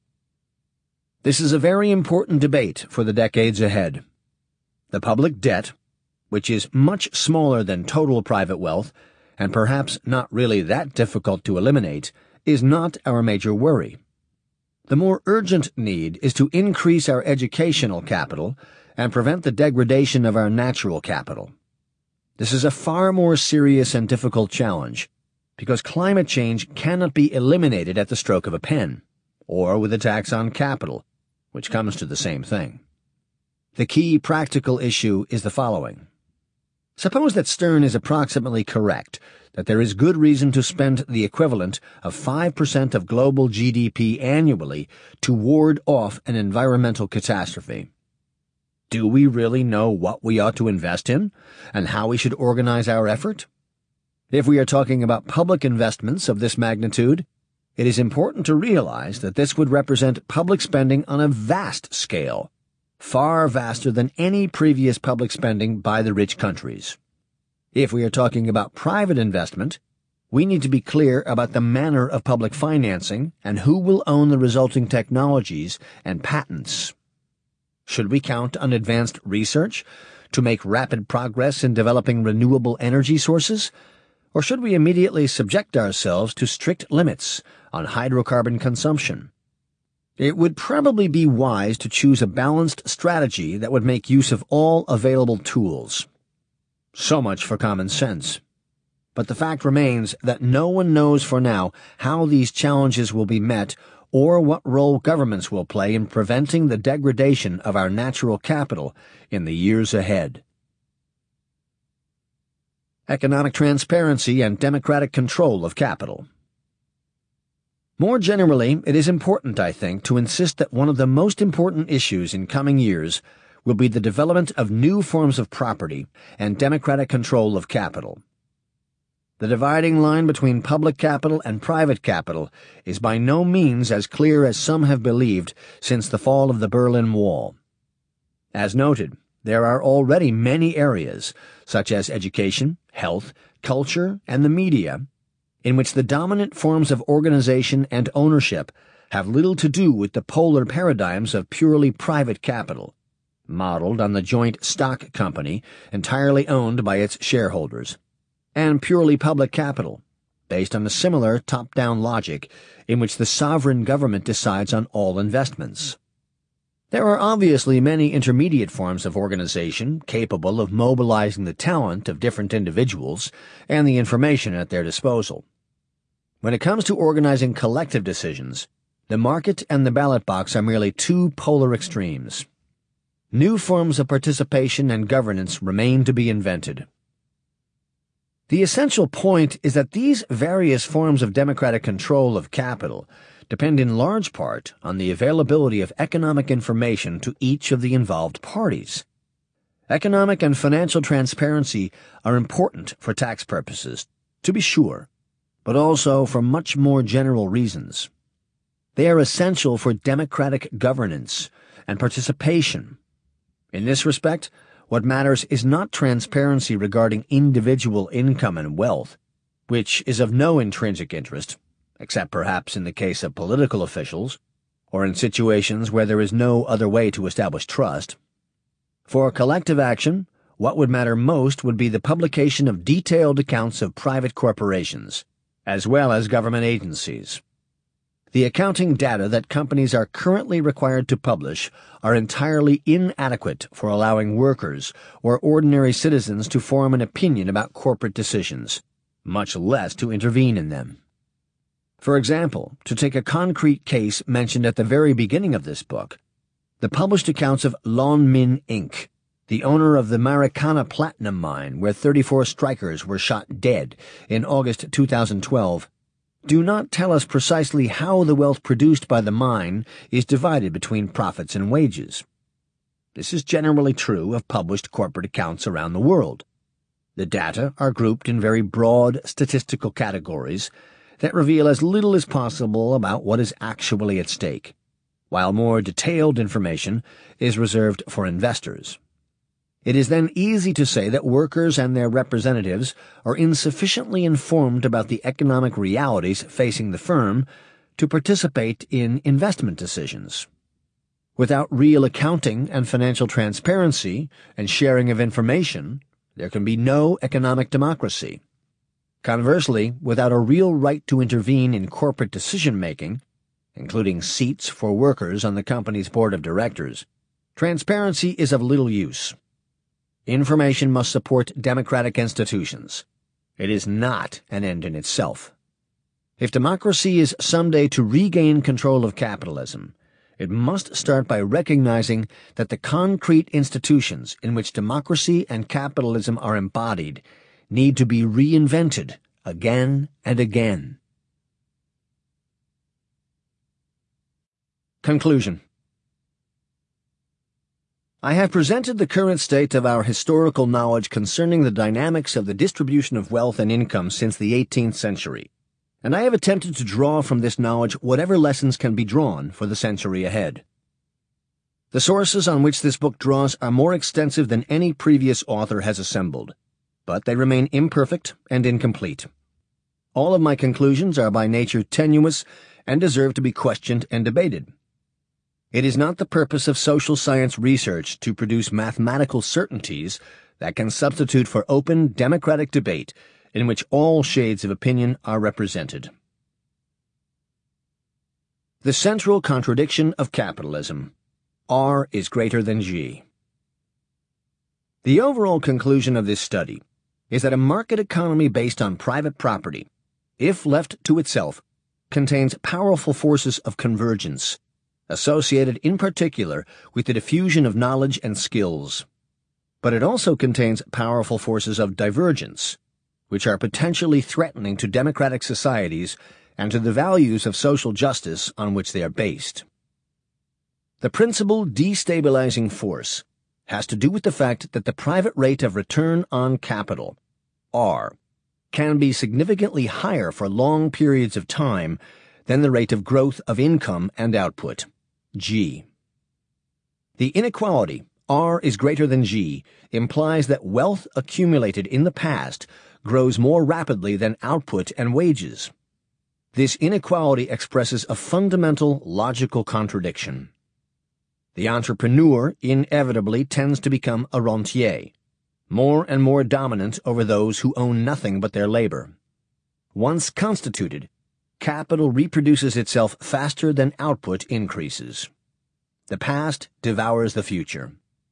This is a very important debate for the decades ahead. The public debt, which is much smaller than total private wealth, and perhaps not really that difficult to eliminate, is not our major worry. The more urgent need is to increase our educational capital and prevent the degradation of our natural capital. This is a far more serious and difficult challenge, because climate change cannot be eliminated at the stroke of a pen, or with a tax on capital, which comes to the same thing. The key practical issue is the following. Suppose that Stern is approximately correct, that there is good reason to spend the equivalent of five percent of global G D P annually to ward off an environmental catastrophe. Do we really know what we ought to invest in, and how we should organize our effort? If we are talking about public investments of this magnitude, it is important to realize that this would represent public spending on a vast scale, far vaster than any previous public spending by the rich countries. If we are talking about private investment, we need to be clear about the manner of public financing and who will own the resulting technologies and patents. Should we count on advanced research to make rapid progress in developing renewable energy sources? Or should we immediately subject ourselves to strict limits on hydrocarbon consumption? It would probably be wise to choose a balanced strategy that would make use of all available tools. So much for common sense. But the fact remains that no one knows for now how these challenges will be met or what role governments will play in preventing the degradation of our natural capital in the years ahead. Economic transparency and democratic control of capital. More generally, it is important, I think, to insist that one of the most important issues in coming years will be the development of new forms of property and democratic control of capital. The dividing line between public capital and private capital is by no means as clear as some have believed since the fall of the Berlin Wall. As noted, there are already many areas, such as education, health, culture, and the media, in which the dominant forms of organization and ownership have little to do with the polar paradigms of purely private capital, modeled on the joint stock company entirely owned by its shareholders, and purely public capital, based on a similar top-down logic in which the sovereign government decides on all investments. There are obviously many intermediate forms of organization capable of mobilizing the talent of different individuals and the information at their disposal. When it comes to organizing collective decisions, the market and the ballot box are merely two polar extremes. New forms of participation and governance remain to be invented. The essential point is that these various forms of democratic control of capital depend in large part on the availability of economic information to each of the involved parties. Economic and financial transparency are important for tax purposes, to be sure, but also for much more general reasons. They are essential for democratic governance and participation. In this respect, what matters is not transparency regarding individual income and wealth, which is of no intrinsic interest, except perhaps in the case of political officials, or in situations where there is no other way to establish trust. For collective action, what would matter most would be the publication of detailed accounts of private corporations, as well as government agencies. The accounting data that companies are currently required to publish are entirely inadequate for allowing workers or ordinary citizens to form an opinion about corporate decisions, much less to intervene in them. For example, to take a concrete case mentioned at the very beginning of this book, the published accounts of Lon Min Incorporated, the owner of the Marikana Platinum Mine where thirty-four strikers were shot dead in August two thousand twelve, do not tell us precisely how the wealth produced by the mine is divided between profits and wages. This is generally true of published corporate accounts around the world. The data are grouped in very broad statistical categories that reveal as little as possible about what is actually at stake, while more detailed information is reserved for investors. It is then easy to say that workers and their representatives are insufficiently informed about the economic realities facing the firm to participate in investment decisions. Without real accounting and financial transparency and sharing of information, there can be no economic democracy. Conversely, without a real right to intervene in corporate decision-making, including seats for workers on the company's board of directors, transparency is of little use. Information must support democratic institutions. It is not an end in itself. If democracy is someday to regain control of capitalism, it must start by recognizing that the concrete institutions in which democracy and capitalism are embodied need to be reinvented again and again. Conclusion. I have presented the current state of our historical knowledge concerning the dynamics of the distribution of wealth and income since the eighteenth century, and I have attempted to draw from this knowledge whatever lessons can be drawn for the century ahead. The sources on which this book draws are more extensive than any previous author has assembled, but they remain imperfect and incomplete. All of my conclusions are by nature tenuous and deserve to be questioned and debated. It is not the purpose of social science research to produce mathematical certainties that can substitute for open, democratic debate in which all shades of opinion are represented. The central contradiction of capitalism. R is greater than G. The overall conclusion of this study is that a market economy based on private property, if left to itself, contains powerful forces of convergence, associated in particular with the diffusion of knowledge and skills. But it also contains powerful forces of divergence, which are potentially threatening to democratic societies and to the values of social justice on which they are based. The principal destabilizing force has to do with the fact that the private rate of return on capital, R, can be significantly higher for long periods of time than the rate of growth of income and output, G. The inequality, R is greater than G, implies that wealth accumulated in the past grows more rapidly than output and wages. this inequality expresses a fundamental logical contradiction. The entrepreneur inevitably tends to become a rentier, more and more dominant over those who own nothing but their labor. Once constituted, capital reproduces itself faster than output increases. The past devours the future.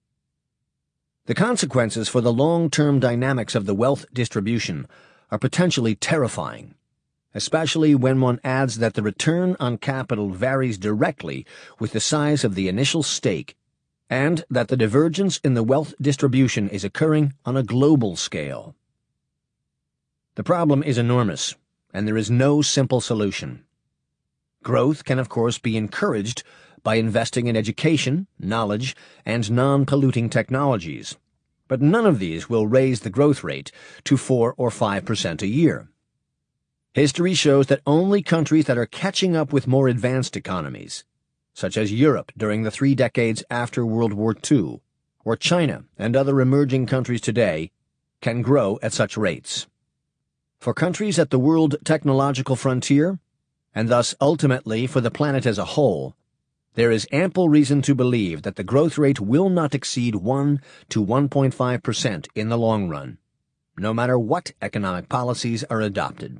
The consequences for the long-term dynamics of the wealth distribution are potentially terrifying, especially when one adds that the return on capital varies directly with the size of the initial stake, and that the divergence in the wealth distribution is occurring on a global scale. The problem is enormous, and there is no simple solution. Growth can, of course, be encouraged by investing in education, knowledge, and non-polluting technologies, but none of these will raise the growth rate to four or five percent a year. History shows that only countries that are catching up with more advanced economies, such as Europe during the three decades after World War Two, or China and other emerging countries today, can grow at such rates. For countries at the world technological frontier, and thus ultimately for the planet as a whole, there is ample reason to believe that the growth rate will not exceed one to one point five percent in the long run, no matter what economic policies are adopted.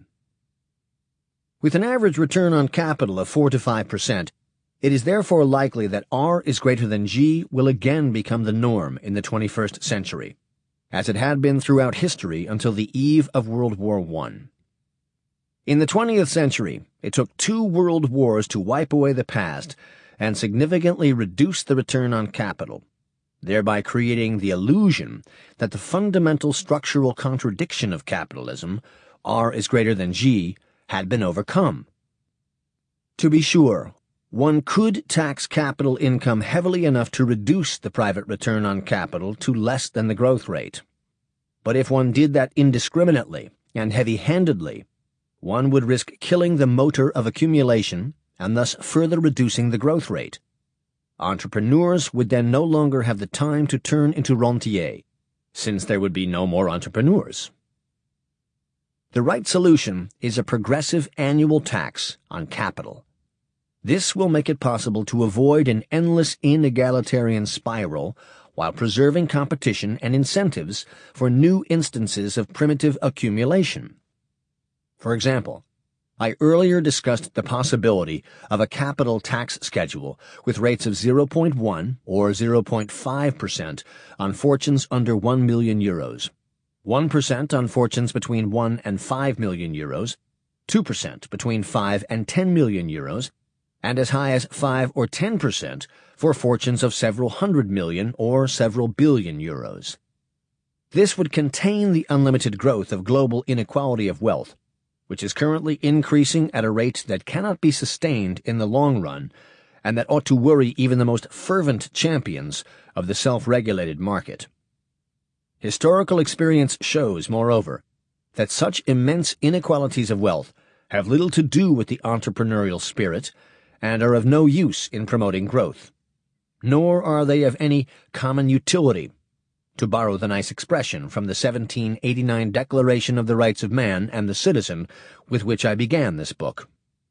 With an average return on capital of four to five percent, it is therefore likely that R is greater than G will again become the norm in the twenty-first century, as it had been throughout history until the eve of World War One. In the twentieth century, it took two world wars to wipe away the past and significantly reduce the return on capital, thereby creating the illusion that the fundamental structural contradiction of capitalism, R is greater than G, had been overcome. To be sure, one could tax capital income heavily enough to reduce the private return on capital to less than the growth rate. But if one did that indiscriminately and heavy-handedly, one would risk killing the motor of accumulation and thus further reducing the growth rate. Entrepreneurs would then no longer have the time to turn into rentiers, since there would be no more entrepreneurs. The right solution is a progressive annual tax on capital. This will make it possible to avoid an endless inegalitarian spiral while preserving competition and incentives for new instances of primitive accumulation. For example, I earlier discussed the possibility of a capital tax schedule with rates of zero point one or zero point five percent on fortunes under one million euros, one percent on fortunes between one and five million euros, two percent between five and ten million euros, and as high as five or ten percent for fortunes of several hundred million or several billion euros. This would contain the unlimited growth of global inequality of wealth, which is currently increasing at a rate that cannot be sustained in the long run, and that ought to worry even the most fervent champions of the self-regulated market. Historical experience shows, moreover, that such immense inequalities of wealth have little to do with the entrepreneurial spirit and are of no use in promoting growth. Nor are they of any common utility, to borrow the nice expression from the seventeen eighty-nine Declaration of the Rights of Man and the Citizen with which I began this book.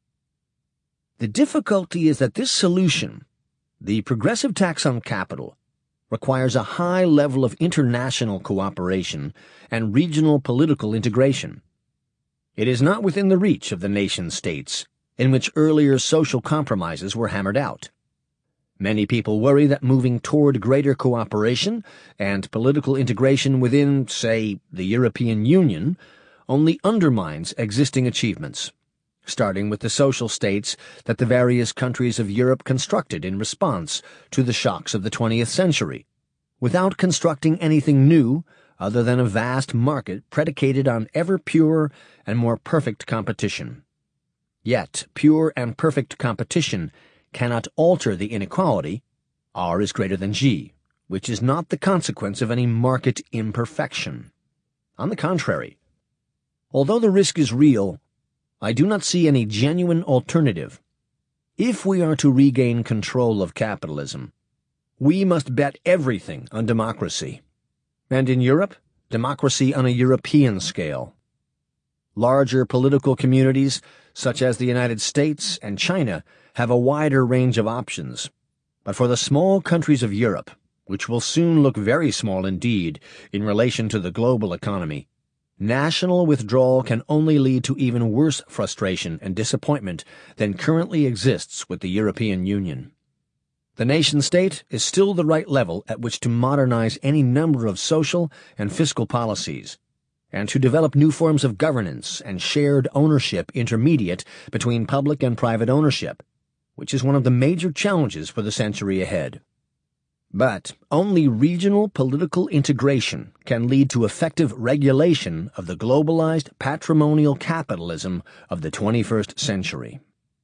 The difficulty is that this solution, the progressive tax on capital, requires a high level of international cooperation and regional political integration. It is not within the reach of the nation-states, in which earlier social compromises were hammered out. Many people worry that moving toward greater cooperation and political integration within, say, the European Union only undermines existing achievements, starting with the social states that the various countries of Europe constructed in response to the shocks of the twentieth century, without constructing anything new other than a vast market predicated on ever purer and more perfect competition. Yet pure and perfect competition cannot alter the inequality, R is greater than G, which is not the consequence of any market imperfection. On the contrary, although the risk is real, I do not see any genuine alternative. If we are to regain control of capitalism, we must bet everything on democracy. And in Europe, democracy on a European scale. Larger political communities, such as the United States and China, have a wider range of options. But for the small countries of Europe, which will soon look very small indeed in relation to the global economy, national withdrawal can only lead to even worse frustration and disappointment than currently exists with the European Union. The nation-state is still the right level at which to modernize any number of social and fiscal policies, and to develop new forms of governance and shared ownership intermediate between public and private ownership, which is one of the major challenges for the century ahead. But only regional political integration can lead to effective regulation of the globalized patrimonial capitalism of the twenty-first century.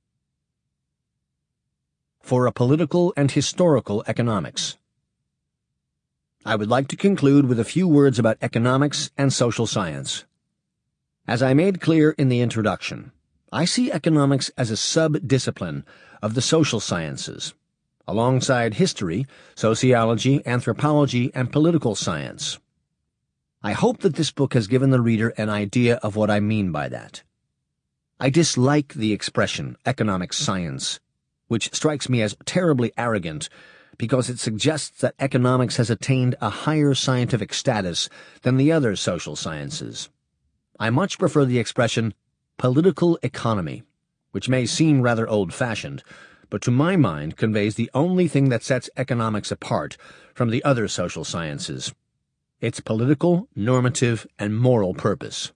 For a political and historical economics. I would like to conclude with a few words about economics and social science. As I made clear in the introduction, I see economics as a sub-discipline of the social sciences, alongside history, sociology, anthropology, and political science. I hope that this book has given the reader an idea of what I mean by that. I dislike the expression economic science, which strikes me as terribly arrogant because it suggests that economics has attained a higher scientific status than the other social sciences. I much prefer the expression political economy, which may seem rather old-fashioned, but to my mind conveys the only thing that sets economics apart from the other social sciences: its political, normative, and moral purpose.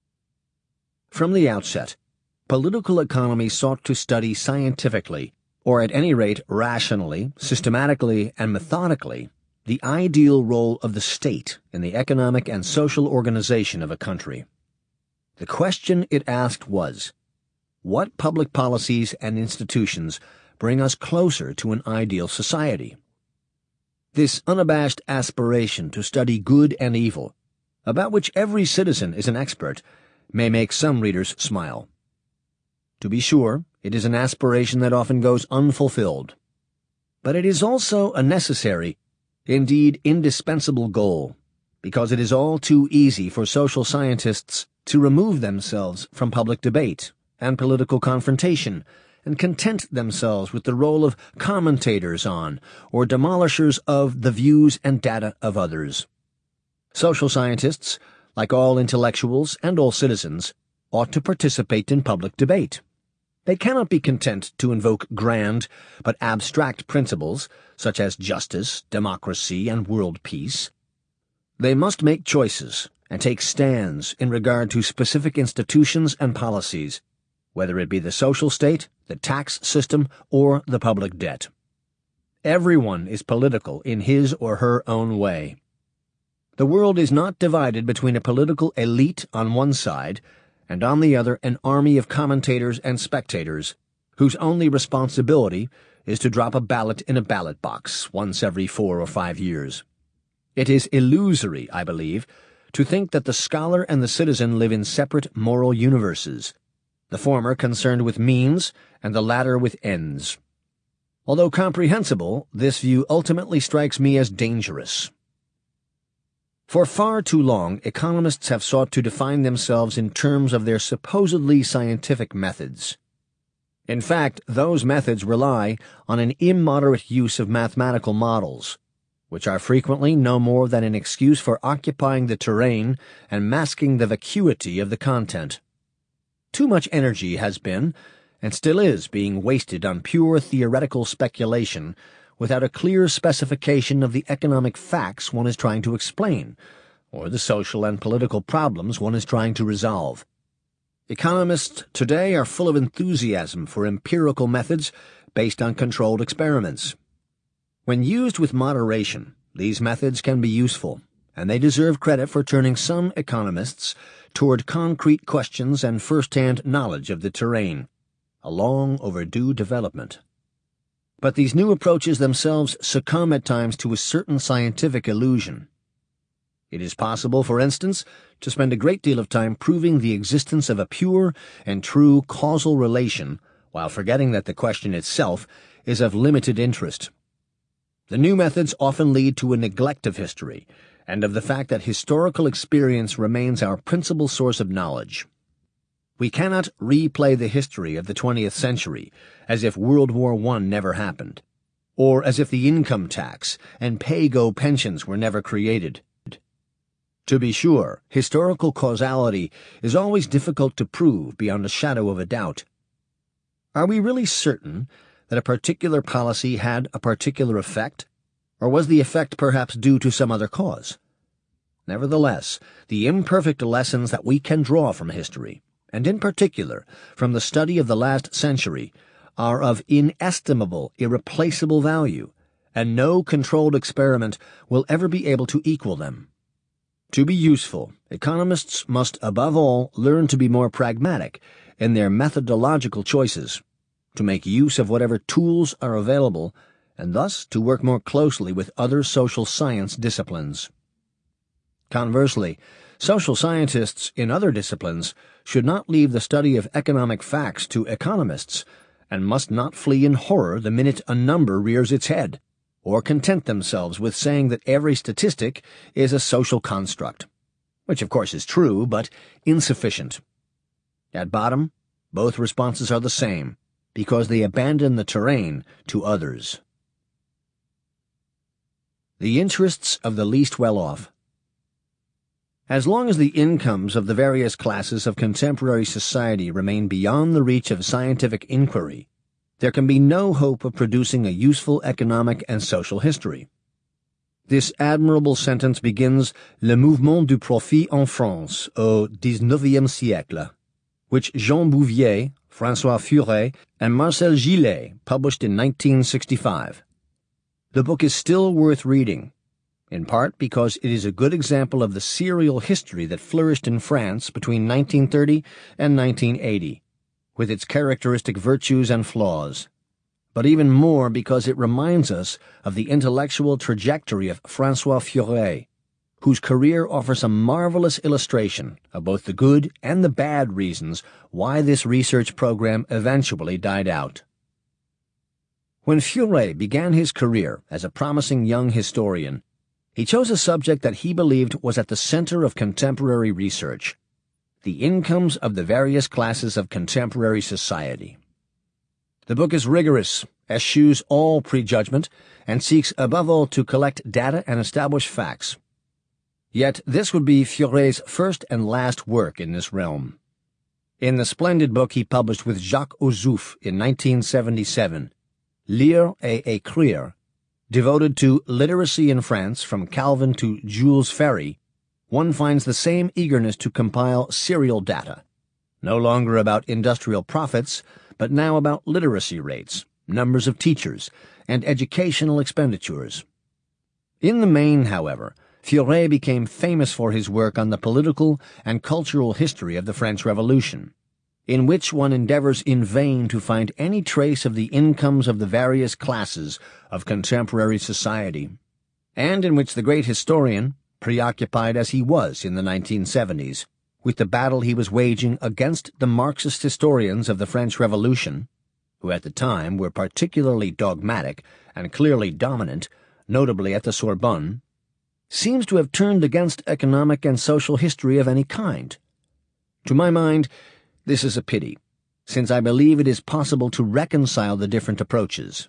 From the outset, political economy sought to study scientifically, or at any rate rationally, systematically, and methodically, the ideal role of the state in the economic and social organization of a country. The question it asked was, what public policies and institutions bring us closer to an ideal society? This unabashed aspiration to study good and evil, about which every citizen is an expert, may make some readers smile. To be sure, it is an aspiration that often goes unfulfilled. But it is also a necessary, indeed indispensable goal, because it is all too easy for social scientists to remove themselves from public debate and political confrontation and content themselves with the role of commentators on or demolishers of the views and data of others. Social scientists, like all intellectuals and all citizens, ought to participate in public debate. They cannot be content to invoke grand but abstract principles such as justice, democracy, and world peace. They must make choices and take stands in regard to specific institutions and policies, whether it be the social state, the tax system, or the public debt. Everyone is political in his or her own way. The world is not divided between a political elite on one side and on the other an army of commentators and spectators whose only responsibility is to drop a ballot in a ballot box once every four or five years. It is illusory, I believe, to think that the scholar and the citizen live in separate moral universes, the former concerned with means and the latter with ends. Although comprehensible, this view ultimately strikes me as dangerous. For far too long, economists have sought to define themselves in terms of their supposedly scientific methods. In fact, those methods rely on an immoderate use of mathematical models, which are frequently no more than an excuse for occupying the terrain and masking the vacuity of the content. Too much energy has been, and still is, being wasted on pure theoretical speculation without a clear specification of the economic facts one is trying to explain, or the social and political problems one is trying to resolve. Economists today are full of enthusiasm for empirical methods based on controlled experiments. When used with moderation, these methods can be useful, and they deserve credit for turning some economists toward concrete questions and first-hand knowledge of the terrain, a long overdue development. But these new approaches themselves succumb at times to a certain scientific illusion. It is possible, for instance, to spend a great deal of time proving the existence of a pure and true causal relation while forgetting that the question itself is of limited interest. The new methods often lead to a neglect of history and of the fact that historical experience remains our principal source of knowledge. We cannot replay the history of the twentieth century as if World War One never happened, or as if the income tax and pay-go pensions were never created. To be sure, historical causality is always difficult to prove beyond a shadow of a doubt. Are we really certain that a particular policy had a particular effect, or was the effect perhaps due to some other cause? Nevertheless, the imperfect lessons that we can draw from history, and in particular from the study of the last century, are of inestimable, irreplaceable value, and no controlled experiment will ever be able to equal them. To be useful, economists must above all learn to be more pragmatic in their methodological choices, to make use of whatever tools are available, and thus to work more closely with other social science disciplines. Conversely, social scientists in other disciplines should not leave the study of economic facts to economists, and must not flee in horror the minute a number rears its head, or content themselves with saying that every statistic is a social construct, which of course is true, but insufficient. At bottom, both responses are the same, because they abandon the terrain to others. The interests of the least well-off. As long as the incomes of the various classes of contemporary society remain beyond the reach of scientific inquiry, there can be no hope of producing a useful economic and social history. This admirable sentence begins Le mouvement du profit en France au dix-neuvième siècle, which Jean Bouvier, François Furet, and Marcel Gillet published in nineteen sixty-five. The book is still worth reading, in part because it is a good example of the serial history that flourished in France between nineteen thirty and nineteen eighty, with its characteristic virtues and flaws, but even more because it reminds us of the intellectual trajectory of François Furet, whose career offers a marvelous illustration of both the good and the bad reasons why this research program eventually died out. When Furet began his career as a promising young historian, he chose a subject that he believed was at the center of contemporary research: the incomes of the various classes of contemporary society. The book is rigorous, eschews all prejudgment, and seeks above all to collect data and establish facts. Yet this would be Furet's first and last work in this realm. In the splendid book he published with Jacques Ozouf in nineteen seventy-seven, Lire et écrire, devoted to literacy in France from Calvin to Jules Ferry, one finds the same eagerness to compile serial data, no longer about industrial profits, but now about literacy rates, numbers of teachers, and educational expenditures. In the main, however, Furet became famous for his work on the political and cultural history of the French Revolution, in which one endeavors in vain to find any trace of the incomes of the various classes of contemporary society, and in which the great historian, preoccupied as he was in the nineteen seventies, with the battle he was waging against the Marxist historians of the French Revolution, who at the time were particularly dogmatic and clearly dominant, notably at the Sorbonne, seems to have turned against economic and social history of any kind. To my mind, this is a pity, since I believe it is possible to reconcile the different approaches.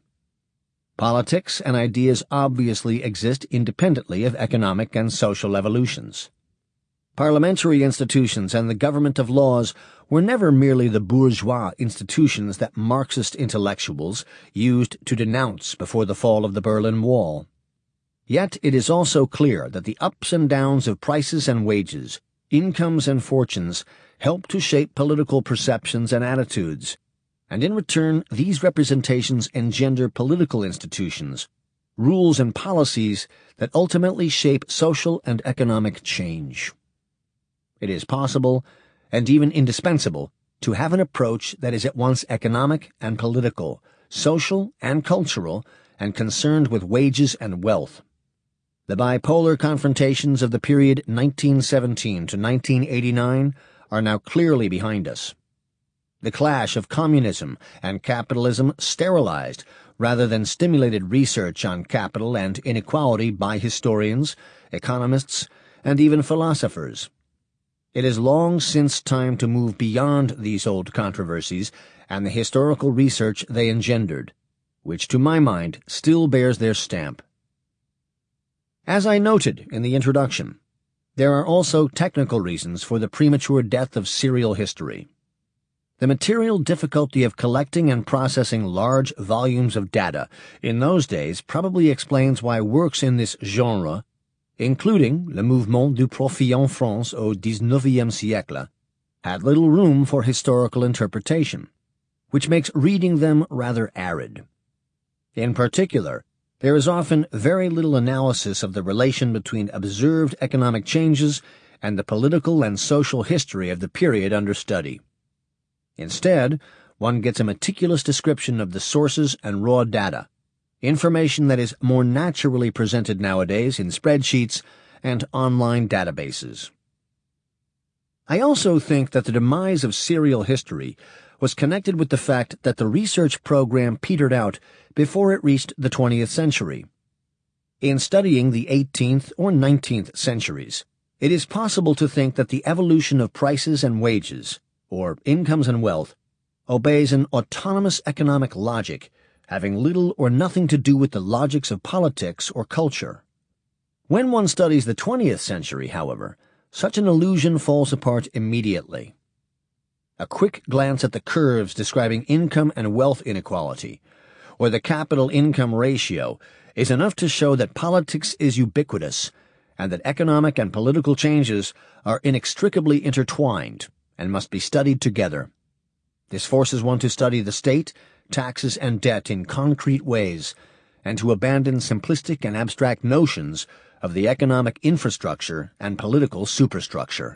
Politics and ideas obviously exist independently of economic and social evolutions. Parliamentary institutions and the government of laws were never merely the bourgeois institutions that Marxist intellectuals used to denounce before the fall of the Berlin Wall. Yet it is also clear that the ups and downs of prices and wages, incomes and fortunes, help to shape political perceptions and attitudes, and in return these representations engender political institutions, rules and policies that ultimately shape social and economic change. It is possible, and even indispensable, to have an approach that is at once economic and political, social and cultural, and concerned with wages and wealth. The bipolar confrontations of the period nineteen seventeen to nineteen eighty-nine are now clearly behind us. The clash of communism and capitalism sterilized rather than stimulated research on capital and inequality by historians, economists, and even philosophers. It is long since time to move beyond these old controversies and the historical research they engendered, which to my mind still bears their stamp. As I noted in the introduction, there are also technical reasons for the premature death of serial history. The material difficulty of collecting and processing large volumes of data in those days probably explains why works in this genre, including Le Mouvement du Profit en France au dix-neuvième siècle, had little room for historical interpretation, which makes reading them rather arid. In particular, there is often very little analysis of the relation between observed economic changes and the political and social history of the period under study. Instead, one gets a meticulous description of the sources and raw data, information that is more naturally presented nowadays in spreadsheets and online databases. I also think that the demise of serial history was connected with the fact that the research program petered out before it reached the twentieth century. In studying the eighteenth or nineteenth centuries, it is possible to think that the evolution of prices and wages, or incomes and wealth, obeys an autonomous economic logic having little or nothing to do with the logics of politics or culture. When one studies the twentieth century, however, such an illusion falls apart immediately. A quick glance at the curves describing income and wealth inequality, or the capital-income ratio, is enough to show that politics is ubiquitous and that economic and political changes are inextricably intertwined and must be studied together. This forces one to study the state, taxes, and debt in concrete ways, and to abandon simplistic and abstract notions of the economic infrastructure and political superstructure.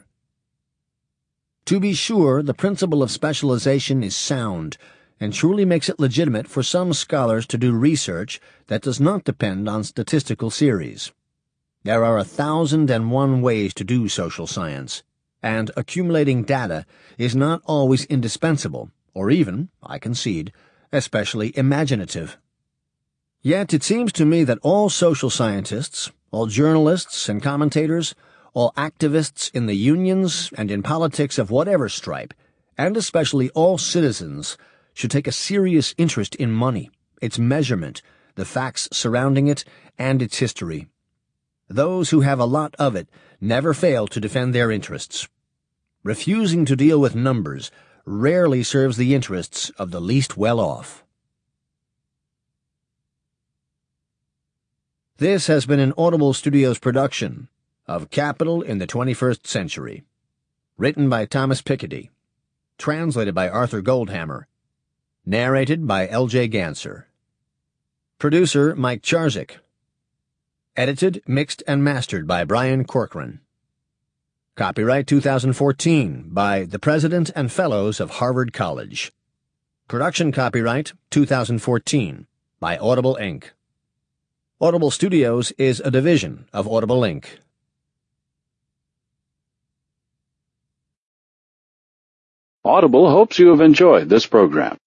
To be sure, the principle of specialization is sound and truly makes it legitimate for some scholars to do research that does not depend on statistical series. There are a thousand and one ways to do social science, and accumulating data is not always indispensable, or even, I concede, especially imaginative. Yet it seems to me that all social scientists, all journalists and commentators, all activists in the unions and in politics of whatever stripe, and especially all citizens, should take a serious interest in money, its measurement, the facts surrounding it, and its history. Those who have a lot of it never fail to defend their interests. Refusing to deal with numbers rarely serves the interests of the least well-off. This has been an Audible Studios production of Capital in the twenty-first Century, written by Thomas Piketty, translated by Arthur Goldhammer, narrated by L J Ganser. Producer Mike Charzik. Edited, mixed, and mastered by Brian Corcoran. Copyright two thousand fourteen by the President and Fellows of Harvard College. Production copyright two thousand fourteen by Audible Incorporated. Audible Studios is a division of Audible Incorporated. Audible hopes you have enjoyed this program.